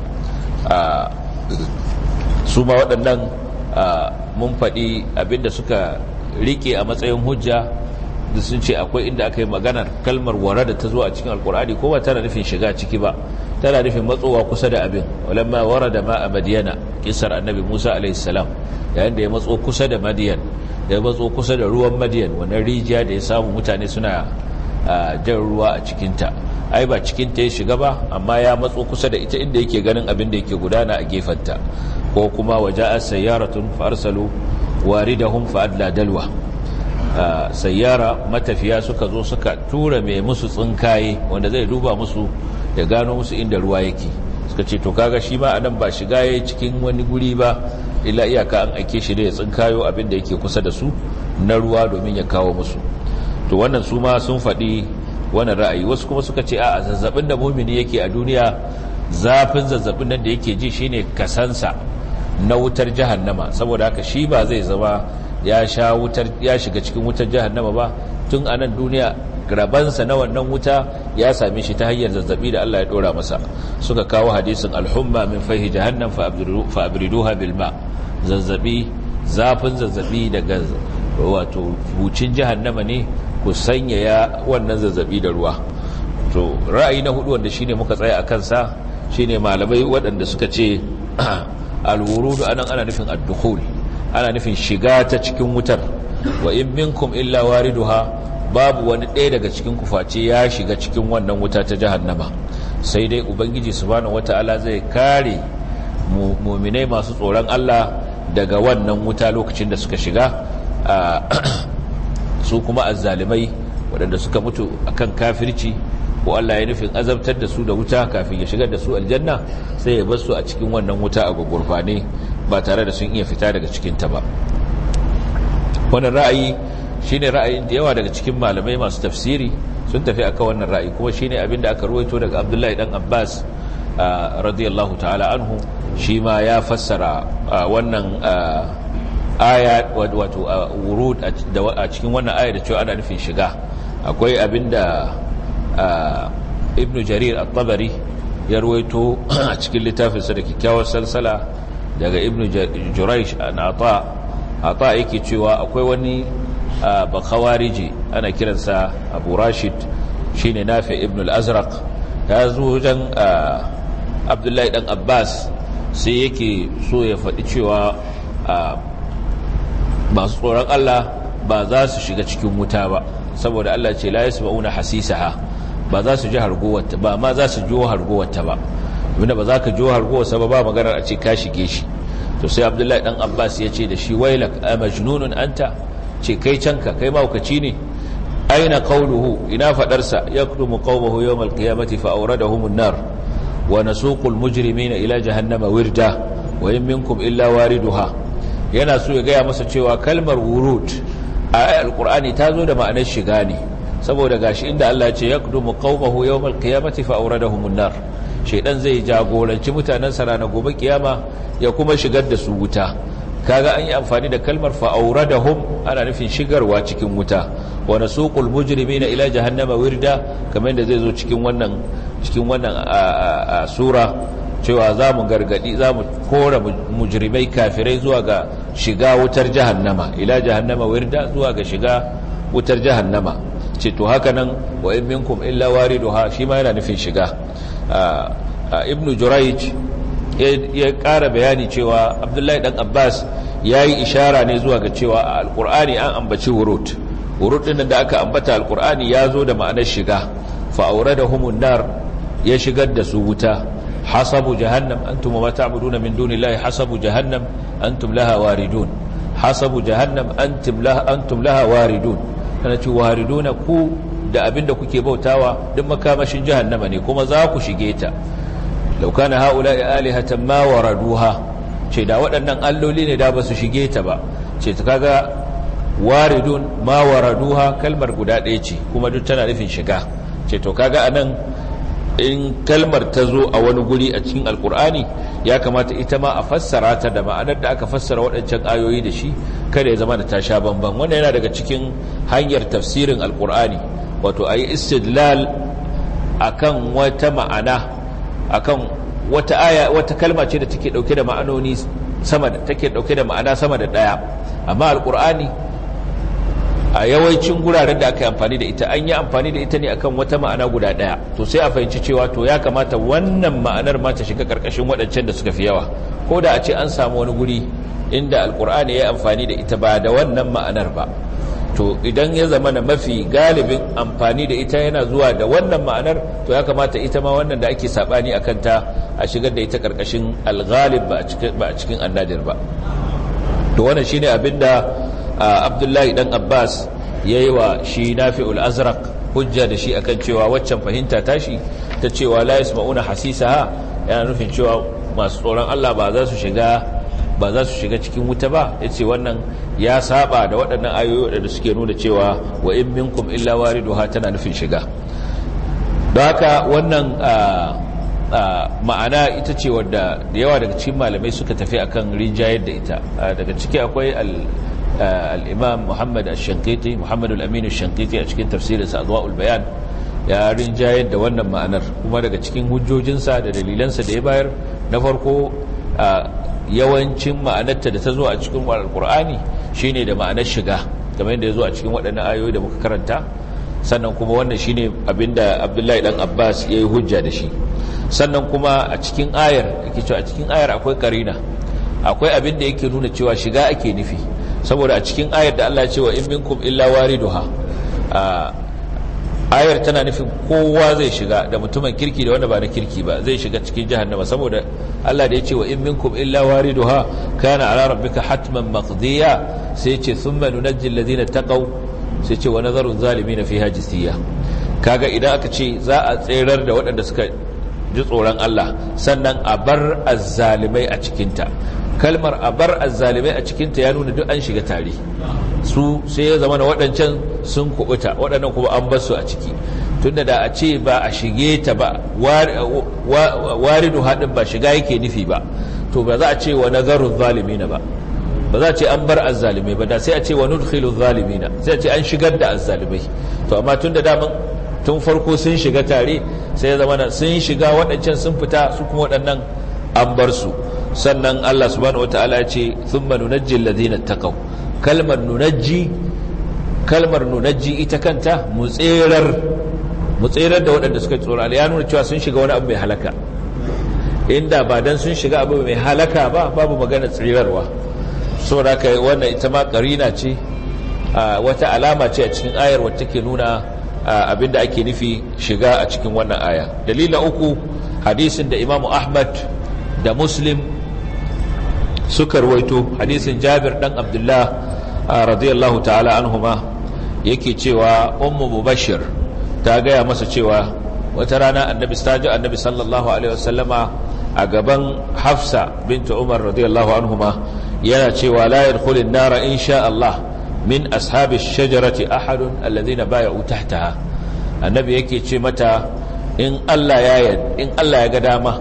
su ma waɗannan mun faɗi abinda suka rike a matsayin hujja da sun ce akwai inda aka yi maganar kalmar wara da ta zo a cikin alkur'ani ko ba tana nufin shiga ciki ba, tana nufin matsowa kusa da abin. walamma wara da ma a madiyana, kisar annabi musa alaihissalam yayin da ya matso kusa da madiyan, ya matso kusa da ruwan madiyan, wannan rijiya da ya samu mutane suna jan ruwa a cikinta. ai ba cikinta ya shiga ba, amma ya matso kusa da ita inda yake ganin abin da yake gudana a gefenta. ko kuma waja'a sayyaratun fa arsalu waridahum fa adla dalwa, sayyara matafiya suka zo suka tura mai musu tsinkaye wanda zai duba musu da gano musu inda ruwa yake. suka ce to kaga shi ma anan ba shiga yayi cikin wani guri ba, illa iyaka an aike shi da ya tsinkayo abin da yake kusa da su na ruwa domin ya kawo musu. to wannan su ma sun faɗi wannan ra'ayi. wasu kuma suka ce a zazzabin da mumini yake a duniya, zafin zazzabin nan da yake ji shine kasansa na wutar jahannama, saboda haka shi ba zai zama ya sha wutar ya shiga cikin wutar jahannama ba tun a nan duniya. rabansa na wannan wuta ya same shi ta hanyar zazzabi da Allah ya dora masa. suka kawo hadisin alhumma min fahi jahannam fa abriduha bil ma, zazzabi zafin zazzabi daga wato bucin jahannama ne, ku sanya ya wannan zazzabi da ruwa. to ra'ayi na hudu wanda shine muka tsaya akan sa shine malamai waɗanda suka ce al-wurudu anan ana nufin ad-dukhul, ana nufin shiga ta cikin wutar. wa in minkum illa wariduha, babu wani ɗaya daga cikin kuface ya shiga cikin wannan wuta ta jahannama, sai dai ubangiji subhanahu wataala zai kare mu'minai masu tsoron Allah daga wannan wuta lokacin da suka shiga. su kuma azzalimai waɗanda suka mutu akan kafirci ko Allah ya nufin azabtar da su da wuta kafin ya shigar da su aljanna, sai ya bar su a cikin wannan wuta a gurgurfane ba tare da sun iya fita daga cikin ta ba. wannan ra'ayi shine ra'ayin da yawa daga cikin malamai masu tafsiri sun tafi akan wannan ra'ayi, kuma shine abin da aka ruwaito daga Abdullahi dan Abbas radiyallahu ta'ala anhu. shi ma ya fassara wannan aya wato wurud a cikin wannan aya da cewa ana nufin shiga. akwai abinda ibn jarir at-tabari ya ruwaito a cikin littafinsa da kyakkyawar salsala daga ibn juraysh an ata ata yake cewa akwai wani bakhawariji ana kiransa abu rashid shine nafi ibn al-azraq, ya zo wajen abdullahi dan abbas sai yake so ya faɗi cewa masu tsoron Allah ba za su shiga cikin wuta ba, saboda Allah ce la yasma'una hasisaha, ba za su ji hargowarta ba, ma za su ji hargowarta ba, wanda ba za ka ji hargowarsa ba ba maganar a ce ka shige shi. to sai Abdullahi dan Abbas ya ce da shi wailak a majnunun anta, ce kai canka kai mahaukaci ne. aina qawluhu, ina fadarsa yaqdumu qawmuhu yawm al-qiyamati fa awradahum an-nar wa nasuqu al-mujrimina ila jahannama wirda wa in minkum illa wariduha. yana so ya gaya masa cewa kalmar wurud a alkur'ani ta zo da ma'anar shiga ne, saboda gashi inda Allah ya ce yaqdumu qaumahu yawmal qiyamati fa awradahumun nar, shedan zai jagoranci mutanen sa ranar gobe kiyama ya kuma shigar da su wuta. kaga an yi amfani da kalmar fa awradahum ana nufin shigarwa cikin wuta. wa nasuqul mujrimina ila jahannama wirda, kamar yadda zai zo cikin wannan cikin wannan sura cewa za mu gargadi za mu kora mujrimai kafirai zuwa ga shiga wutar jahannama, ila jahannama wirda, zuwa ga shiga wutar jahannama. ce to haka nan wa in minkum illa wariduha, shi ma yana nufin shiga. ibnu jurayj ya ƙara bayani cewa abdullahi dan abbas ya yi ishara ne zuwa ga cewa a alƙur'ani an ambaci wurud wurud ɗin da aka ambata alƙur'ani ya zo da ma'anar shiga. fa awradahumun nar, ya shigar da su wuta. hasabu jahannam antum ma ta'buduna min dunillahi hasabu jahannam antum laha waridun, hasabu jahannam antum laha antum laha waridun, kana ci wariduna ku da abinda kuke bautawa duk makamashin jahannama ne kuma za ku shige ta. law kana haula'i alihatan ma waraduha, ce da waɗannan alloli ne da ba su shige ta ba. ce ta kaga waridun ma waraduha kalmar guda ɗaya ce kuma duk tana nufin shiga. ce to kaga anan in kalmar ta zo a wani guri a cikin alkur'ani ya kamata ita ma a fassara ta da ma'anar da aka fassara waɗancan ayoyi da shi, kada ya zama da ta sha bamban. wannan yana daga cikin hanyar tafsirin alkur'ani, wato a yi istidlal akan wata ma'ana, akan wata aya, wata kalma ce da take dauke da ma'anoni sama da take dauke da ma'ana sama da daya, amma alkur'ani a yawancin guraren da aka yi amfani da ita an yi amfani da ita ne akan wata ma'ana guda daya, to sai a fahimci cewa to ya kamata wannan ma'anar ma ta shiga karkashin waɗancan da suka fi yawa, ko da a ce an samu wani guri inda alkur'ani ya yi amfani da ita ba da wannan ma'anar ba, to idan ya zama na mafi galibin amfani da ita yana zuwa da wannan ma'anar, to ya kamata ita ma wannan da ake sabani akan ta a shigar da ita karkashin alghalib ba a cikin annadir ba. to wannan shine abinda Abdullahi dan Abbas yayi wa shi Nafi'ul Azraq hujja da shi akan cewa waccan fahimta tashi ta cewa la yasma'una hasisaha yana nufin cewa masu tsoron Allah ba za su shiga ba za su shiga cikin wuta ba, yace wannan ya saba da waɗannan ayoyi da suke nuna cewa wa in minkum illa wariduha tana nufin shiga. don haka wannan ma'ana ita ce wadda da yawa daga cikin malamai suka tafi akan rinjayar da ita. daga ciki akwai al-imam Muhammad al-Shanqiti Muhammad al-Amin al-Shanqiti a cikin tafsirinsa Adwa'ul Bayan ya rinjayar da wannan ma'anar, kuma daga cikin hujjojinsa da dalilansa da ya bayar, na farko yawancin ma'anarta da ta zo a cikin alkur'ani shine da ma'anar shiga, kamar yadda ya zo a cikin waɗannan ayoyi da muka karanta. sannan kuma wannan shine abinda Abdullahi dan Abbas yayi hujja da shi. sannan kuma a cikin ayar yake cewa a cikin ayar akwai karina, akwai abin da yake nuna cewa shiga ake nufi, saboda a cikin ayar da Allah ya ce wa in minkum illa wariduha, ayar tana nufin kowa zai shiga, da mutumin kirki da wanda ba na kirki ba zai shiga cikin jahannama, saboda Allah da ya ce wa in minkum illa wariduha kana ala rabbika hatman maqdiya, sai ce thumma nunajji alladhina taqaw, sai ce wa nadharu adh-dhalimin fiha jithiya. kaga idan aka ce za a tserar da waɗanda suka ji tsoron Allah, sannan a bar azzalimai a cikinta. kalmar a bar azzalimai a cikinta ya nuna duk an shiga tare, su sai ya zama na waɗancan sun kubuta, waɗannan kuma an basu a ciki. tunda da a ce ba a shige ta ba, waridu haɗin ba shiga yake nufi ba, to ba za a ce wa nazarun zalimina ba, ba za a ce an bar azzalimai ba, da sai a ce wa nudkhilu zalimina, sai a ce an shigar da azzalimai. to amma tunda daman tun farko sun shiga tare, sai ya zama sun shiga waɗancan sun fita, su kuma waɗannan an bar su. sannan Allah subhanahu wataala ya ce thumma nunajji alladhina taqaw, kalmar nunajji kalmar nunajji ita kanta mutserar mutserar da waɗanda suka tsoro Allah, ya nuna cewa sun shiga wani abu mai halaka. inda ba dan sun shiga abu mai halaka ba, babu magana tsirarwa. saboda kai wannan ita ma karina ce, wata alama ce a cikin ayar wacce take nuna abinda ake nufi shiga a cikin wannan aya. dalilin uku, hadisin da Imam Ahmad da Muslim suka ruwaito, hadisin Jabir dan Abdullah radiyallahu ta'ala anhuma, yake cewa ummu Mubashir ta gaya masa cewa wata rana annabi staji annabi sallallahu alaihi wasallama a gaban Hafsa bint Umar radiyallahu anhuma yana cewa la yadkhulun nara insha Allah min ashabi ash-shajarati ahadun alladhina bay'u tahtaha. annabi yake ce mata in Allah ya in Allah ya ga dama,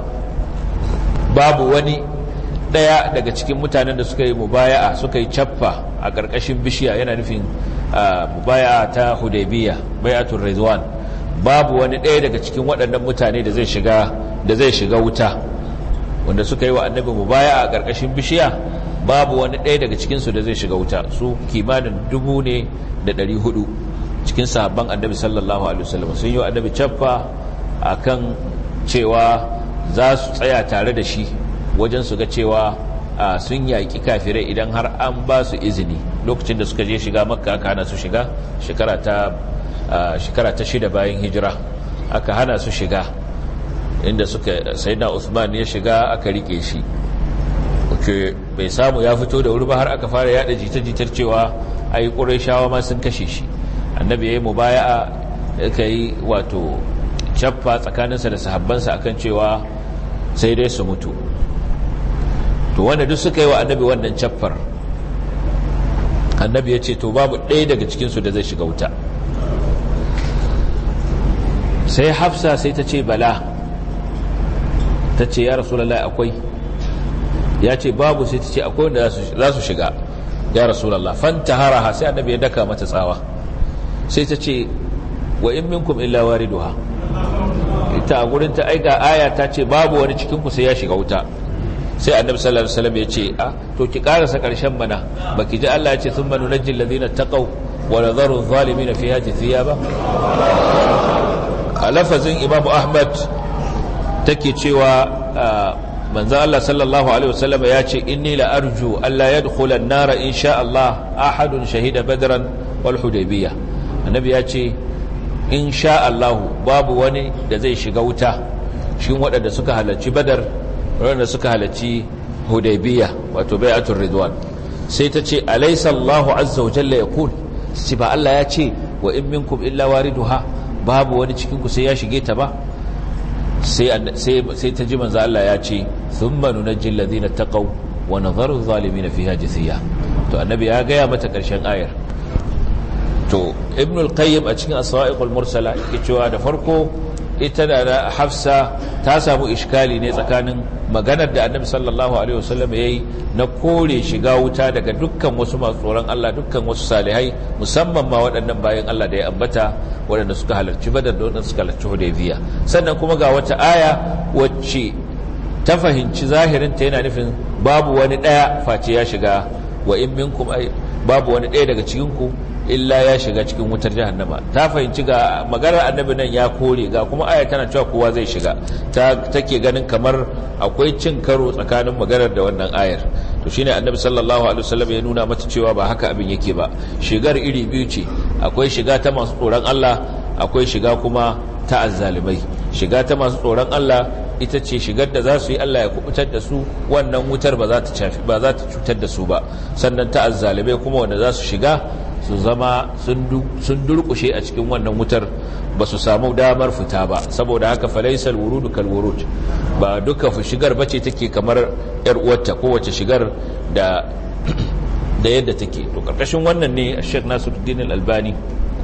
babu wani daya daga cikin mutanen da suka yi mubaya'a, suka yi chaffa a ƙarƙashin bishiya, yana nufin mubaya'a ta Hudaybiyah, bai'atul Ridwan, babu wani daya daga cikin waɗannan mutane da zai shiga da zai shiga wuta, wanda suka yi wa annabi mubaya'a a ƙarƙashin bishiya, babu wani daya daga cikin su da zai shiga wuta. su kimanin dubu ne da ɗari hudu cikin sahabban annabi sallallahu alaihi wasallam sun yi wa annabi chaffa akan cewa za su tsaya tare da shi wajen su ga cewa sun yaƙi kafirai idan har an ba su izini. lokacin da suka je shiga makka aka hana su shiga, shekara ta shekara ta shida bayan hijira aka hana su shiga, inda suka sayyidina Uthman ya shiga aka rike shi, ke bai samu ya fito da wuri ba, har aka fara yada jita-jitar cewa ai Qurayshawa ma sun kashe shi. annabi yayi mubaya'a, yake yi wato chaffa tsakaninsa da sahabbansa akan cewa sai dai su mutu. to wanda duk suka yi wa annabi wannan chaffar, annabi ya ce to babu ɗaya daga cikinsu da zai shiga wuta. sai Hafsa sai ta ce bala, ta ce ya Rasulullahi akwai, ya ce babu, sai ta ce akwai wanda za su shiga ya Rasulullah. fantaharaha, sai annabi ya daka mata tsawa, sai ta ce wa in minkum illa wariduha, ita a gurin ta aiga aya ta ce babu wani cikin ku sai ya shiga wuta. sai annabi sallallahu alaihi wasallam ya ce a to ki karasa karshen mana, baki ji Allah ya ce thumma nunajjil ladina taqaw wa nadharu adh-dhalimin fiha jithiya ba. a lafazin Imam Ahmad take cewa manzo Allah sallallahu alaihi wasallam ya ce inni la arju alla yadkhula an-nara insha Allah ahadun shahida badran wal hudaybiyah. annabi ya ce insha Allah babu wani da zai shiga wuta shin waɗanda suka halarci badar, waɗanda suka halarci hudaybiyah wato bai'atul ridwan. sai ta ce alaysa Allahu azza wa jalla yaqul, sai ba Allah ya ce wa in minkum illa wariduha, babu wani cikin ku sai ya shige ta ba. sai sai ta ji manzo Allah ya ce thumma nunajjil ladina taqaw wa nadharu adh-dhalimin fiha jithiya. to annabi ya ga ya mata karshen ayar. to ibn al-qayyim a cikin as-sawa'iqul mursala yake cewa da farko ita da Hafsa ta samu iskali ne tsakanin maganar da annabi sallallahu alaihi wasallam yayi na kore shiga wuta daga dukkan wasu masu tsoron Allah, dukkan wasu salihai, musamman ma waɗannan bayan Allah da ya ambata waɗanda suka halarci Badar da waɗanda suka halarci Hudaybiyah. sannan kuma ga wata aya wacce ta fahimci zahirin ta yana nufin babu wani ɗaya face ya shiga, wa in minkum ay babu wani ɗaya daga cikin ku illa ya shiga cikin wutar jahannama. ta fahimci ga maganar annabi nan ya kore, ga kuma aya tana cewa kowa zai shiga, ta take ganin kamar akwai cin karo tsakanin maganar da wannan ayar. to shine annabi sallallahu alaihi wasallam ya nuna mata cewa ba haka abin yake ba. shigar iri biyu ce, akwai shiga ta masu tsoron Allah, akwai shiga kuma ta azzalimai. shiga ta masu tsoron Allah ita ce shigar da za su yi Allah ya kubutar da su, wannan wutar ba za ta cafi ba za ta cutar da su ba. sannan ta azzalimai kuma wanda za su shiga su zama sun durkushe a cikin wannan wutar, ba su samu damar fita ba. saboda haka falaisal wurudu kal wurud, ba duka shigar bace take kamar yar uwarta, kowace shigar da da yadda take. to karkashin wannan ne Sheikh Nasiruddin Al-Albani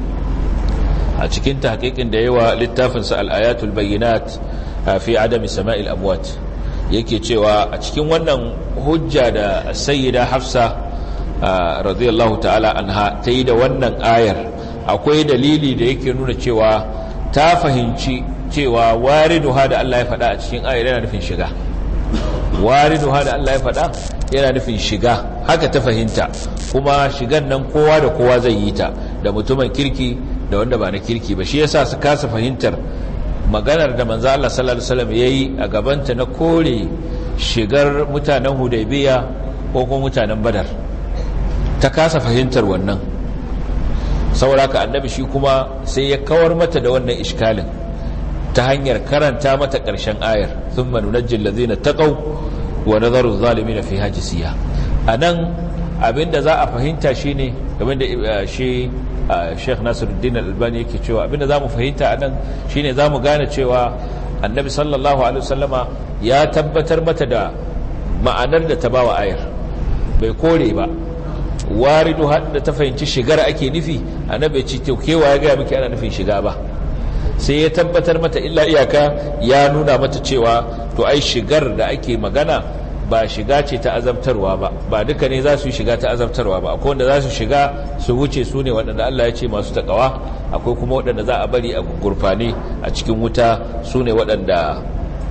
a cikin tahqiqin da yawa littafin sa Al-Ayatul Bayyinat fi adami sama'il amwat yake cewa a cikin wannan hujja da Sayyida Hafsa radiyallahu ta'ala anha ta yi da wannan ayar, akwai dalili da yake nuna cewa ta fahimci cewa wariduha da Allah ya faɗa a cikin ayar yana nufin shiga. wariduha da Allah ya faɗa yana nufin shiga, haka ta fahimta. kuma shigan nan kowa da kowa zai yi ta, da mutumin kirki da wanda ba na kirki ba. shi yasa su kasa fahimtar maganar da manzo Allah sallallahu alaihi wasallam yayi a gabanta na kore shigar mutanen Hudaybiyah ko kuma mutanen Badar, ta kasa fahimtar wannan. sauraka annabi shi kuma sai ya kawar mata da wannan iskalin ta hanyar karanta mata ƙarshen ayar thumma nunajjil ladzina taqaw wa nadharu adh-dhalimin fiha jisiya. anan abinda za a fahimta shine game da shi Sheikh Nasiruddin Al-Albani yake cewa abinda zamu fahimta anan shine zamu gane cewa annabi sallallahu alaihi wasallama ya tabbatar mata da ma'anar da ta bawa ayar, bai kore ba. waridu hadda ta fahimci shigar ake nufi, annabi ce to kewa ya ga miki ana nufin shiga ba, sai ya tabbatar mata illa iyaka ya nuna mata cewa to ai shigar da ake magana ba shiga ce ta azabtarwa ba, ba duka ne za su yi shiga ta azabtarwa ba. akwai wanda za su shiga su wuce, su ne waɗanda Allah ya ce masu takawa, akwai kuma waɗanda za a bari a gurfane a cikin wuta, su ne waɗanda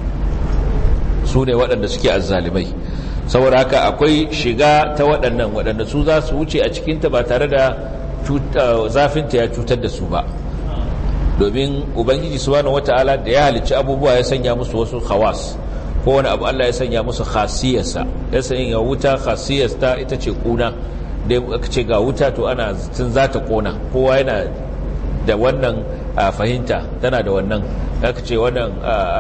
su ne waɗanda suke azzalimai. saboda haka akwai shiga ta waɗannan waɗanda su za su wuce a cikinta ba tare da zafinta ya cutar da su ba. domin ubangiji subhanahu wata'ala da ya halicci abubuwa ya sanya musu wasu khawas, ko wani abu Allah ya sanya musu khasiyarsa, ya sanya wuta khasiyarsa ita ce kuna, da aka ce ga wuta to ana tun za ta kona, kowa yana da wannan fahimta, tana da wannan. aka ce wannan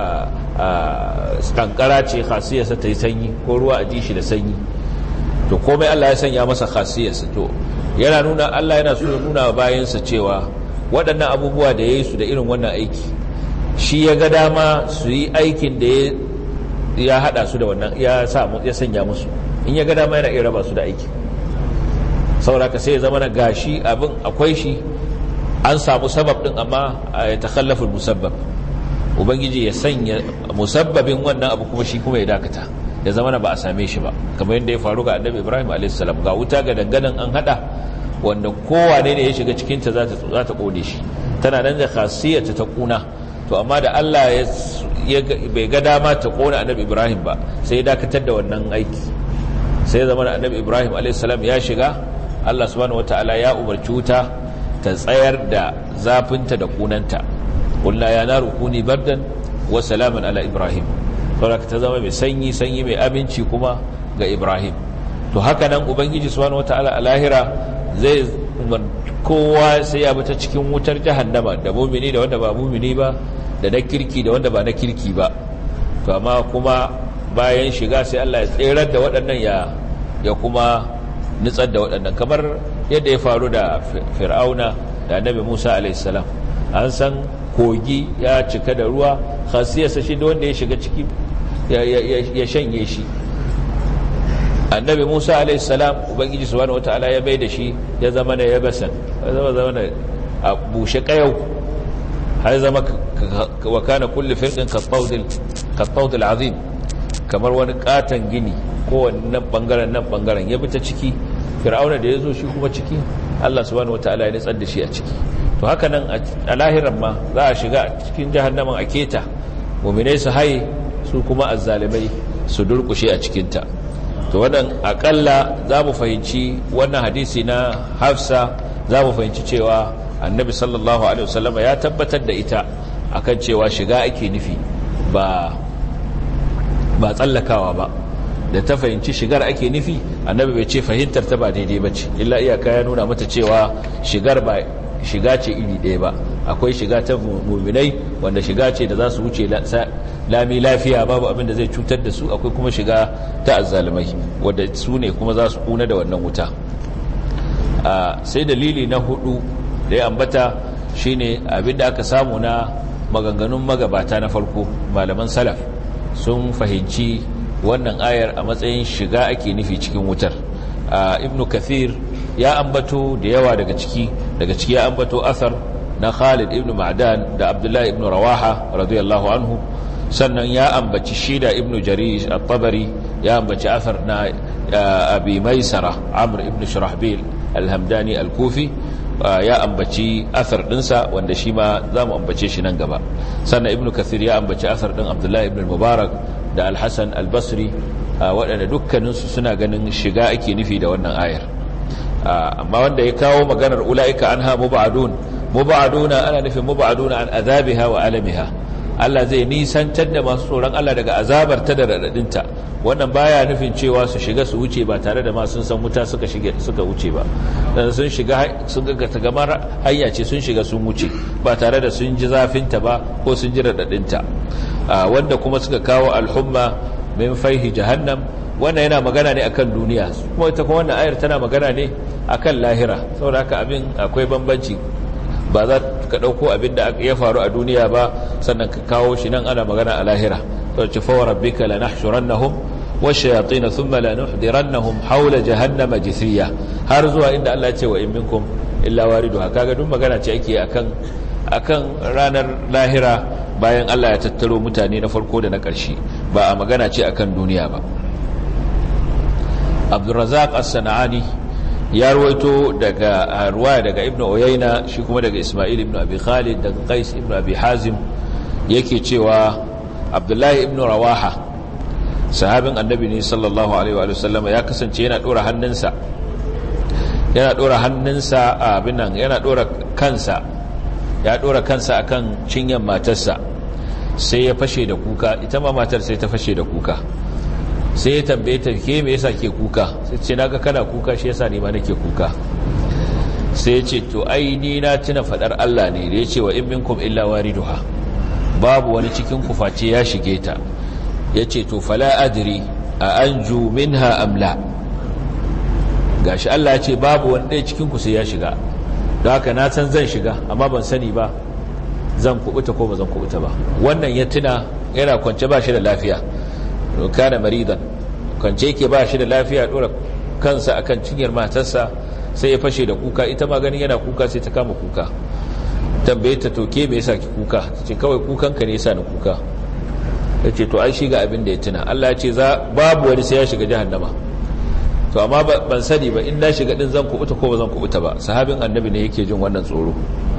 kankara ce khasiyarsa ta yi sanyi, ko ruwa a ji shi da sanyi, to komai Allah ya sanya masa khasiyarsa. to yana nuna Allah yana so ya nuna bayansa cewa waɗannan abubuwa da ya yi su da irin wannan aiki, shi ya ga dama su yi aikin da ya haɗa su da wannan, ya sanya musu. in ya ga dama yana iya raba su da aiki, sauraka sai ya zama na gashi abin akwai shi an samu sabab din amma ya takhallafu musabbab, ubangiji ya sanya musabbabin wannan abu kuma shi kuma ya dakata, ya zama na ba a same shi ba, kamar yadda ya faru ga annabi Ibrahim alayhis salam. Ga wuta ga danganan an hada, wanda kowane ne ya shiga cikin ta za ta kone shi, tana nan da khasiyarta ta kuna, to amma da Allah ya bai ga dama ta kona annabi Ibrahim ba, sai ya dakatar da wannan aiki, sai ya zama da annabi Ibrahim alayhis salam ya shiga, Allah subhanahu wataala ya umarci wuta ta tsayar da zafinta da kunanta, qulna ya naru kuni bardan wa salaman ala Ibrahim, saboda ta zama mai sanyi sanyi mai aminci kuma ga Ibrahim. To haka nan ubangiji subhanahu wataala a lahira zai umar kowa sai ya bata cikin wutar jahannama, da mumini da wanda ba mumini ba, da na kirki da wanda ba na kirki ba. To amma kuma bayan shiga sai Allah ya tserar da waɗannan ya ya kuma nutsar da waɗannan, kamar yadda ya faru da Fir'auna da Annabi Musa alayhis salam. An san kogi ya cika da ruwa, khasiyarsa shi da wanda ya shiga ciki ya shanye shi. Annabi Musa alayhis salam ubangiji subhanahu wataala ya bai da shi ya zama na yabasan, ya zama zama a bushe kayau, har zama wa kana kullu firqin qatawdil qatawdil azim, kamar wani katan gini, ko wannan bangaren nan bangaren ya bi ta ciki. Fir'auna da yazo shi kuma ciki, Allah subhanahu wataala ya nitsar da shi a ciki. To haka nan a lahiran ma za a shiga cikin jahannaman a keta, mu'minai su haye, su kuma azzalimai su durkushe a cikinta. To wannan akalla za mu fahimci wannan hadisi na Hafsa, za mu fahimci cewa annabi sallallahu alaihi wasallam ya tabbatar da ita akan cewa shiga ake nufi, ba ba tsallakawa ba. Da ta fahimci shigar ake nufi, annabi bai ce fahimtar ta ba daidai bace, illa iyaka ya nuna mata cewa shigar ba shiga ce iri ɗaya ba. Akwai shiga ta mu'minai wanda shiga ce da za su wuce lami lafiya, babu abin da zai cutar da su. Akwai kuma shiga ta azzalumai wanda su ne kuma za su kuna da wannan wuta. Sai dalili na hudu da ya ambata shine abin da aka samu na maganganun magabata na farko, malaman salaf sun fahimci wannan ayar a matsayin shiga ake nufi cikin wutar. Ibn Kathir ya ambato da yawa daga ciki daga ciki ya ambato asar na Khalid ibn Ma'dan da Abdullah ibn Rawaha radiyallahu anhu, sannan ya ambaci shida Ibn Jarir at-Tabari, ya ambaci asar na Abi Maisara Amr ibn Shurahbil al-Hamdani al-Kufi, ya ambaci asar dinsa wanda shi ma zamu ambace shi nan gaba. Sannan Ibn Kathir ya ambaci asar din Abdullah ibn Mubarak da Al-Hasan al-Basri, waɗanda dukkaninsu suna ganin shiga ake nufi da wannan ayar. Amma wanda ya kawo maganar ula'ika anha mubadun, mubaduna ana nufin mubaduna an azabiha wa alamiha, Allah zai nisantar da masu tsoron Allah daga azabarta da radadinta. Wannan baya nufin cewa su shiga su wuce ba tare da ma sun san wuta suka shige suka wuce ba. Dan sun shiga sun ga ta gamar hanya ce, sun shiga sun wuce ba tare da sun ji zafinta ba ko sun ji radadinta. Wanda kuma suka kawo alhumma min faihi jahannam, wannan yana magana ne akan duniya, kuma ita kuma wannan ayar tana magana ne akan lahira. Saboda haka abin akwai bambanci, ba za ka dauko abin da ya faru a duniya ba sannan ka kawo shi nan ana magana a lahira. to ce fa rabbika lanahshurannahum washayatin thumma lanuhdirannahum hawla jahannama jithiya, har zuwa inda Allah ya ce wa in minkum illa wariduha. kaga duk magana ce ake akan akan ranar lahira bayan Allah ya tattaro mutane na farko da na ƙarshe, ba a magana ce akan duniya ba. Abdurrazzaq as-Sana'ani ya ruwaito daga ruwaya daga Ibn Uyayna, shi kuma daga Isma'il ibn Abi Khalid daga Qais ibn Abi Hazim, yake cewa Abdullahi ibn Rawaha sahabin annabi ne sallallahu alaihi wa sallam, ya kasance yana dora hannunsa yana dora hannunsa a abin nan yana dora kansa ya dora kansa akan cinyan matarsa, sai ya fashe da kuka, ita ma matar sai ta fashe da kuka. Sai ya tambaye ta, ke me yasa ke kuka? Sai ce naga kana kuka shi yasa ni ma nake kuka. Sai ya ce to ai ni na tuna fadar Allah ne da yace wa in minkum illa wariduha, babu wani cikin ku face ya shige ta. Yace to fala adri a anju minha am la, gashi Allah ya ce babu wani ɗaya cikin ku sai ya shiga, don haka na san zan shiga amma ban sani ba zan kubuta ko ba zan kubuta ba. Wannan ya tuna yana kwance ba shi da lafiya, kana maridan, kwance yake ba shi da lafiya, dora kansa akan cinyar matarsa, sai ya fashe da kuka, ita ma ganin yana kuka sai ta kama kuka. tambaye ta to ke me yasa ki kuka ce kawai kukanka ne yasa ni kuka yace to ai shi ga abin da ya tuna Allah ya ce za babu wani sai ya shiga jahannama to amma ban sani ba in na shiga din zan kubuta ko ba zan kubuta ba sahabin annabi ne yake jin wannan tsoro.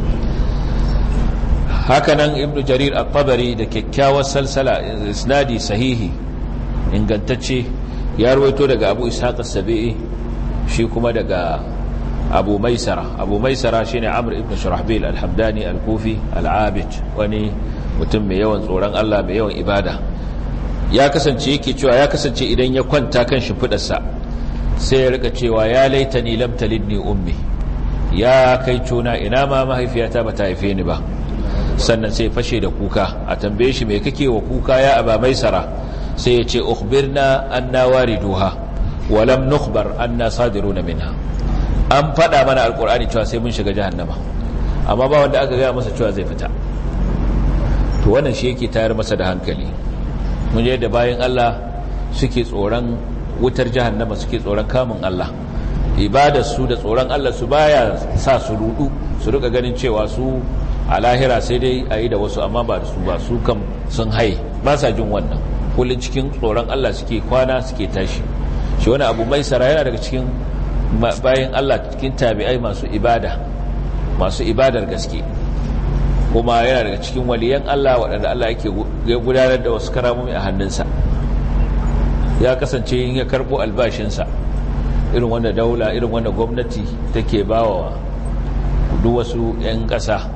Hakanan ibnu jarir at-tabari da kyakkyawar salsala isnadi sahihi ingantacce ya rawaito daga abu ishaq as-sabi'i shi kuma daga abu maisara abu maisara shine amr ibn shurahbil al-hamdani al-kufi al-abid wani mutum mai yawan tsoron Allah mai yawan ibada ya kasance yake cewa ya kasance idan ya kwanta kan shimfidarsa sai ya rika cewa ya laitani lam talidni ummi ya kai cuna ina ma mahaifiyata bata haife ni ba sannan sai fashe da kuka a tambaye shi mai kake wa kuka ya aba maisara sai ya ce ukhbirna anna wariduha wa lam nukhbar anna sadiruna minha an fada mana alqur'ani cewa sai mun shiga jahannama amma ba wanda aka gaya masa cewa zai fita to wannan shi yake tayar masa da hankali mun je da bayan Allah suke tsoron wutar jahannama suke tsoron kamun Allah ibadar su da tsoron Allah su baya sa su rudu su rika ganin cewa su a lahira sai dai a yi da wasu amma ba da su ba su kam sun haye ba sa jin wannan kullum cikin tsoron Allah suke kwana suke tashi shi wani abu mai sara yana daga cikin bayan Allah cikin tabi'ai masu ibada masu ibadar gaske kuma yana daga cikin waliyan Allah waɗanda Allah yake gudanar da wasu karamomi a hannunsa ya kasance yin ya karɓo albashinsa irin wanda daula irin wanda gwamnati take bawa duk wasu 'yan ƙasa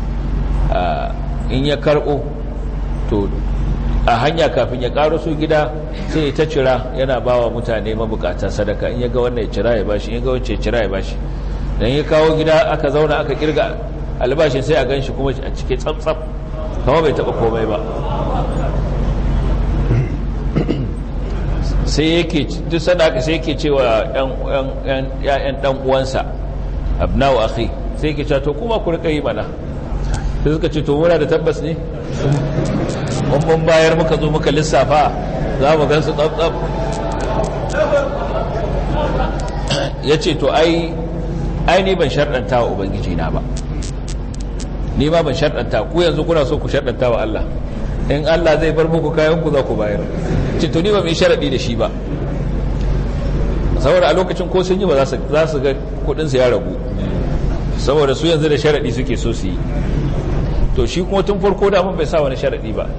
in ya karɓo to a hanya kafin ya ƙaro su gida sai ta cira yana ba wa mutane mabukata sadaka in ya ga wannan ya cira ya bashi in ya ga wancan ya cira ya bashi don ya kawo gida aka zauna aka kirga albashin sai a gan shi kuma a cike tsaf-tsaf kama bai taɓa komai ba sai yake duk sadaka sai yake cewa ‘yan ɗan uwansa abnawa akhi sai yake cewa to kuma ku rika yi mana sai suka ce to muna da tabbas ne mun bayar muka zo muka lissafa za mu gansu tsab-tsab ya ce to ai ai ni ban sharɗanta wa ubangiji na ba ni ma ban sharɗanta ku yanzu kuna so ku sharɗanta wa Allah in Allah zai bar muku kayan ku za ku bayar ce to ni ba mai sharaɗi da shi ba saboda a lokacin ko sun yi ba za su ga kudinsu ya ragu saboda su yanzu da sharaɗi suke so su yi to shi kuma tun farko da mun bai sa wani sharaɗi ba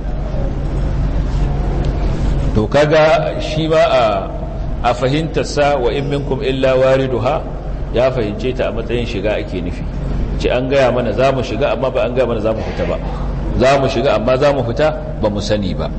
to kaga shi ba a a fahimtarsa wa in minkum illa wariduha ya fahimce ta a matsayin shiga ake nufi ce an gaya mana za mu shiga amma ba an gaya mana za mu fita ba za mu shiga amma za mu fita ba mu sani ba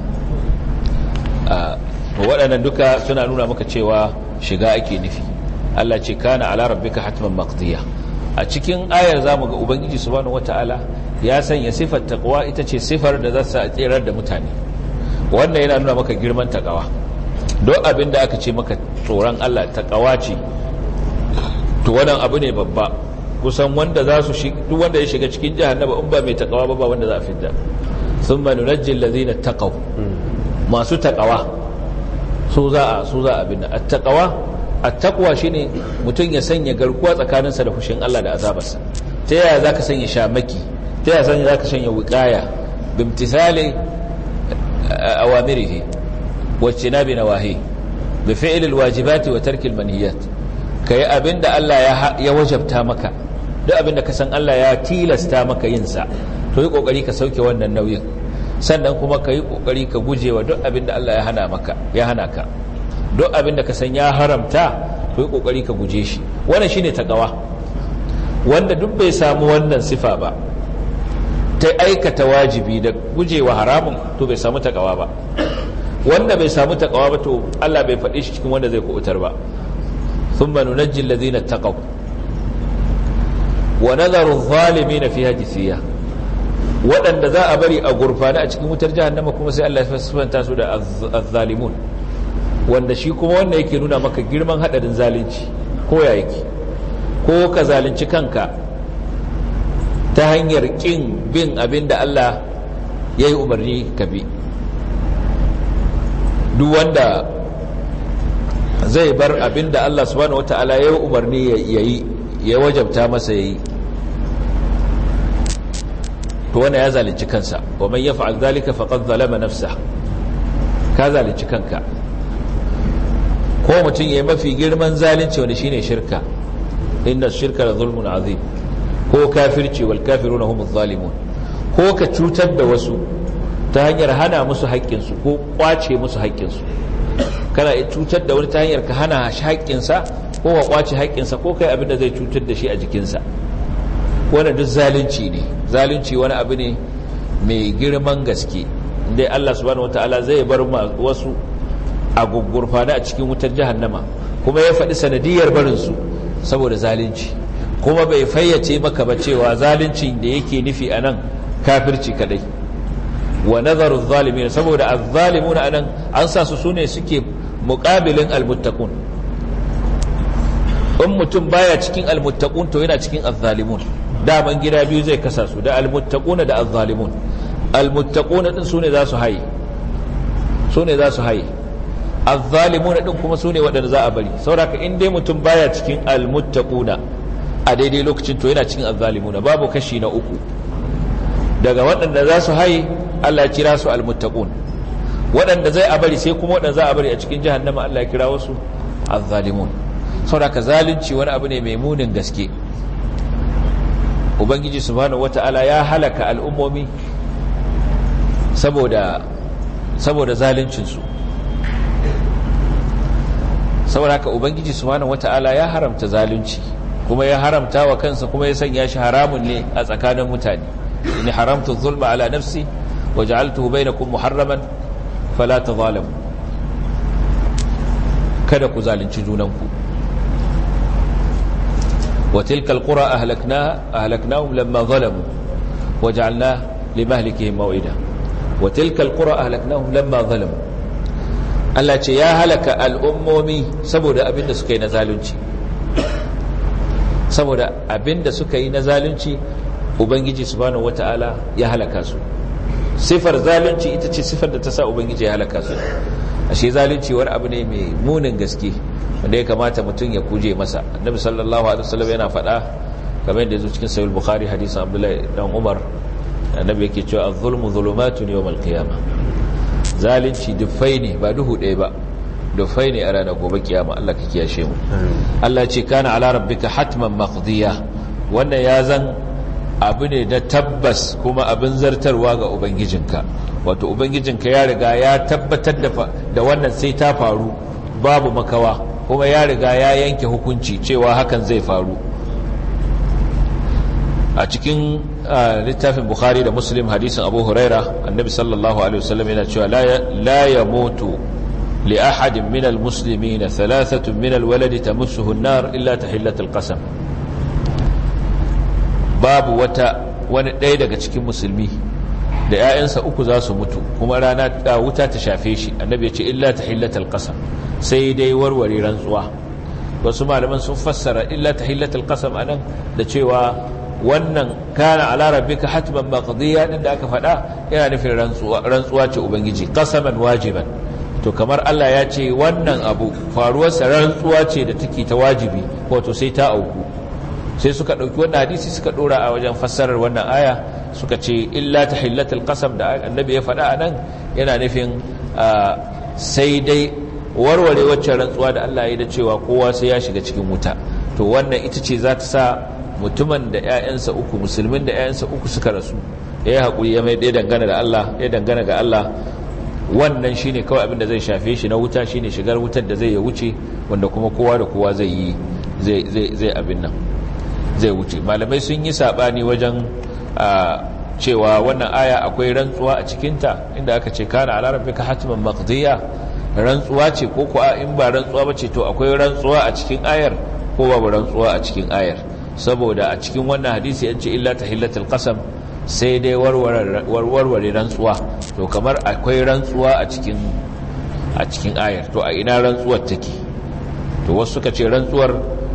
to waɗannan duka suna nuna maka cewa shiga ake nufi Allah ce kana ala rabbika hatman maqdiya a cikin ayar zamu ga ubangiji subhanahu wataala ya sanya sifar taqwa ita ce sifar da za ta tsirar da mutane wannan yana nuna maka girman taqwa don abinda aka ce maka tsoron Allah taqwa ce to wannan abu ne babba kusan wanda za su shi duk wanda ya shiga cikin jahannama in ba mai taqwa ba ba wanda za a fidda thumma nunajjil ladina taqaw masu taqwa su za a su za abin at-taqwa at-taqwa shine mutun ya sanya garkuwa tsakaninsa da fushin Allah da azabarsa ta yaya zaka sanya shamaki ta yaya sanya zaka sanya wiqaya bimtithali awamirihi wa tinabi nawahi bi fi'l al-wajibati wa tarki al-manhiyat kai abinda Allah ya wajabta maka duk abinda ka san Allah ya tilasta maka yin sa to yi kokari ka sauke wannan nauyin sannan kuma ka yi kokari ka gujewa duk abinda Allah ya hana maka ya hana ka duk abinda ka san ya haramta to yi kokari ka guje shi wannan shine takawa wanda duk bai samu wannan sifa ba ta aikata wajibi da gujewa haramun to bai samu takawa ba wanda bai samu takawa ba to Allah bai faɗi shi cikin wanda zai kubutar ba thumma nunajjil ladina taqaw wa nadharu adh-dhalimin fiha jithiya waɗanda za a bari a gurfana a cikin wutar jahannama kuma sai Allah ya fasfanta su da az-zalimun wanda shi kuma wanda yake nuna maka girman hadarin zalunci ko ya yake ko ka zalunci kanka ta hanyar kin bin abinda Allah ya yi umarni ka bi duk wanda zai bar abinda Allah subhanahu wataala ya yi umarni ya yi ya wajabta masa ya yi to wanda ya zalunci kansa wa man yaf'al dhalika faqad zalama nafsahu ka zalunci kanka ko mutum yayi mafi girman zalunci wanda shine shirka inna shirka la zulmun azim ko kafirci wal kafiruna humuz zalimun ko ka cutar da wasu ta hanyar hana musu haƙƙinsu ko kwace musu haƙƙinsu kana cutar da wani ta hanyar ka hana shi haƙƙinsa ko ka kwace haƙƙinsa ko kai abin da zai cutar da shi a jikinsa wannan duk zalunci ne zalunci wani abu ne mai girman gaske dai Allah subhanahu wataala zai bar wasu a gugurfana a cikin wutar jahannama kuma ya faɗi sanadiyar barinsu saboda zalunci kuma bai fayyace maka ba cewa zalunci da yake nufi a nan kafirci kadai wa nazaru zalimin saboda azzalimun anan an sa su sune suke muqabilin almuttaqun in mutum baya cikin almuttaqun to yana cikin azzalimun daman gida biyu zai kasa su da almuttaquna da azzalimun almuttaquna din sune za su haye sune za su haye azzalimun din kuma sune waɗanda za a bari saboda in dai mutum baya cikin almuttaquna a daidai lokacin to yana cikin azzalimuna babu kashi na uku daga waɗanda za su haye Allah ya kira su almuttaqun waɗanda zai a bari sai kuma waɗanda za a bari a cikin jahannama Allah ya kira wasu azzalimun saboda ka zalunci wani abu ne mai munin gaske ubangiji subhanahu wata'ala ya halaka al'ummomi saboda saboda zaluncin su saboda haka ubangiji subhanahu wata'ala ya haramta zalunci kuma ya haramta wa kansa kuma ya sanya shi haramun ne a tsakanin mutane inni haramtu zulma ala nafsi waja'altuhu bainakum muharraman fala tadhalamu kada ku zalunci junanku wa tilka alqura ahlaknaha ahlaknahum lamma zalamu waja'alna limahlikihim maw'ida wa tilka alqura ahlaknahum lamma zalamu Allah ce ya halaka al'ummomi saboda abinda suka yi na zalunci saboda abinda suka yi na zalunci ubangiji subhanahu wata'ala ya halaka su sifar zalunci ita ce sifar da ta sa ubangiji ya halaka su ashe zalunci wani abu ne mai munin gaske wanda ya kamata mutum ya kuje masa annabi sallallahu alaihi wasallam yana faɗa kamar yadda yazo cikin sahih bukhari hadisin abdullahi dan umar annabi yake cewa az-zulmu zulumatun yawm al-qiyamah zalunci dufai ne ba duhu ɗaya ba dufai ne a ranar gobe kiyama Allah ka kiyashe mu Allah ce kana ala rabbika hatman maqdiya wannan ya zan abu ne da tabbas kuma abin zartarwa ga ubangijinka wato ubangijinka ya riga ya tabbatar da wannan sai ta faru babu makawa kuma ya riga ya yanke hukunci cewa hakan zai faru a cikin littafin bukhari da muslim hadisin abu huraira annabi sallallahu alaihi wasallam yana cewa la yamutu li ahadin min almuslimin thalathatun min alwaladi tamassuhu an-nar illa tahillatul qasam babu wata wani ɗaya daga cikin musulmi da ‘ya'yansa uku za su mutu kuma rana ta wuta ta shafe shi annabi ya ce illa ta hillatal qasam sai dai warware rantsuwa wasu malaman sun fassara illa ta hillatal qasam anan da cewa wannan kana ala rabbika hatman maqdiya din da aka faɗa yana nufin rantsuwa rantsuwa ce ubangiji qasaman wajiban to kamar Allah ya ce wannan abu faruwarsa rantsuwa ce da take ta wajibi wato sai ta auku sai suka ɗauki wannan hadisi suka ɗora a wajen fassarar wannan aya suka ce illa ta hillatul qasam da annabi ya faɗa a nan yana nufin sai dai warware wacce rantsuwa da Allah ya yi da cewa kowa sai ya shiga cikin wuta to wannan ita ce za ta sa mutumin da 'ya'yansa uku musulmin da 'ya'yansa uku suka rasu ya yi haƙuri ya mai ɗaya dangana da Allah ya dangana ga Allah wannan shine kawai abin da zai shafe shi na wuta shine shigar wutar da zai ya wuce wanda kuma kowa da kowa zai yi zai zai abin nan zai wuce malamai sun yi sabani wajen cewa wannan aya akwai rantsuwa a cikinta inda aka ce kana ala rabbika hatman maqdiya rantsuwa ce ko ko in ba rantsuwa bace to akwai rantsuwa a cikin ayar ko babu rantsuwa a cikin ayar saboda a cikin wannan hadisi an ce illa tahillatul qasam sai dai warware rantsuwa to kamar akwai rantsuwa a cikin a cikin ayar to a ina rantsuwar take to wasu suka ce rantsuwar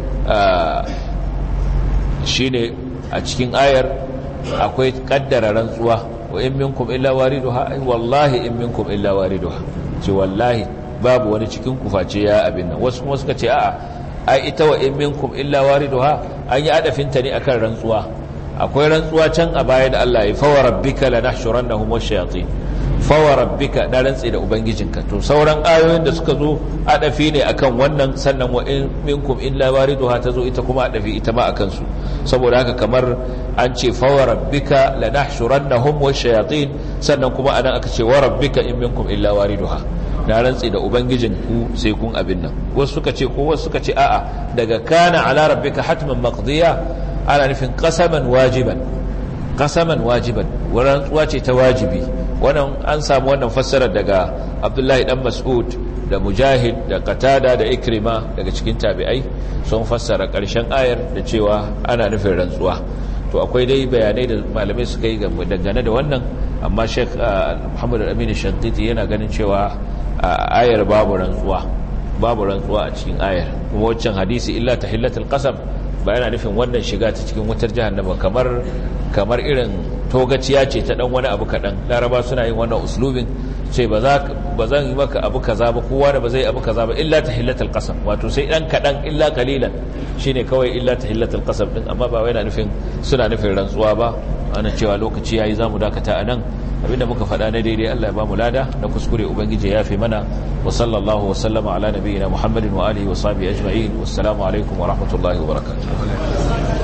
shine a cikin ayar akwai kaddara rantsuwa wa in minkum illa wariduha ay wallahi in minkum illa wariduha ce wallahi babu wani cikin ku face ya abin nan wasu kuma suka ce a'a ai ita wa in minkum illa wariduha an yi adafinta ne akan rantsuwa akwai rantsuwa can a baya da Allah ya fa wa rabbika lanahshurannahum wash-shayatin fa wa rabbika da rantsi da ubangijinka. to sauran ayoyin da suka zo adafi ne akan wannan, sannan wa in minkum illa wariduha tazo ita kuma adafi ita ma akan su, saboda haka kamar an ce fa wa rabbika lanahshurannahum wash-shayatin, sannan kuma anan aka ce wa rabbika in minkum illa wariduha, na rantsi da ubangijinku sai kun abin nan. wasu suka ce ko wasu suka ce a'a daga kana ala rabbika hatman maqdiya ana nufin qasaman wajiban, qasaman wajiban rantsuwa ce ta wajibi. wannan an samu wannan fassarar daga Abdullahi dan Mas'ud da Mujahid da Qatada da Ikrima daga cikin tabi'ai sun fassara ƙarshen ayar da cewa ana nufin rantsuwa. to akwai dai bayanai da malamai suka yi dangane da wannan, amma Sheikh Muhammad Al-Amin Shantiti yana ganin cewa ayar babu rantsuwa babu rantsuwa a cikin ayar. kuma waccan hadisi illa tahillatul qasam ba yana nufin wannan shiga ta cikin wutar jahannama kamar kamar irin togaciya ce ta dan wani abu kadan. Laraba suna yin wannan uslubin, ce ba za ba zan yi maka abu kaza ba, kowa da ba zai abu kaza ba illa tahillatul qasam, wato sai dan kadan illa qalilan shine kawai illa tahillatul qasam din, amma ba wai yana nufin suna nufin rantsuwa ba. ana cewa lokaci yayi zamu dakata anan, abinda muka faɗa na daidai Allah ya ba mu lada, na kuskure ubangiji ya fi mana. wa sallallahu wa sallama ala nabiyyina Muhammadin wa alihi wa sahbihi ajma'in. wassalamu alaikum wa rahmatullahi wa barakatuh.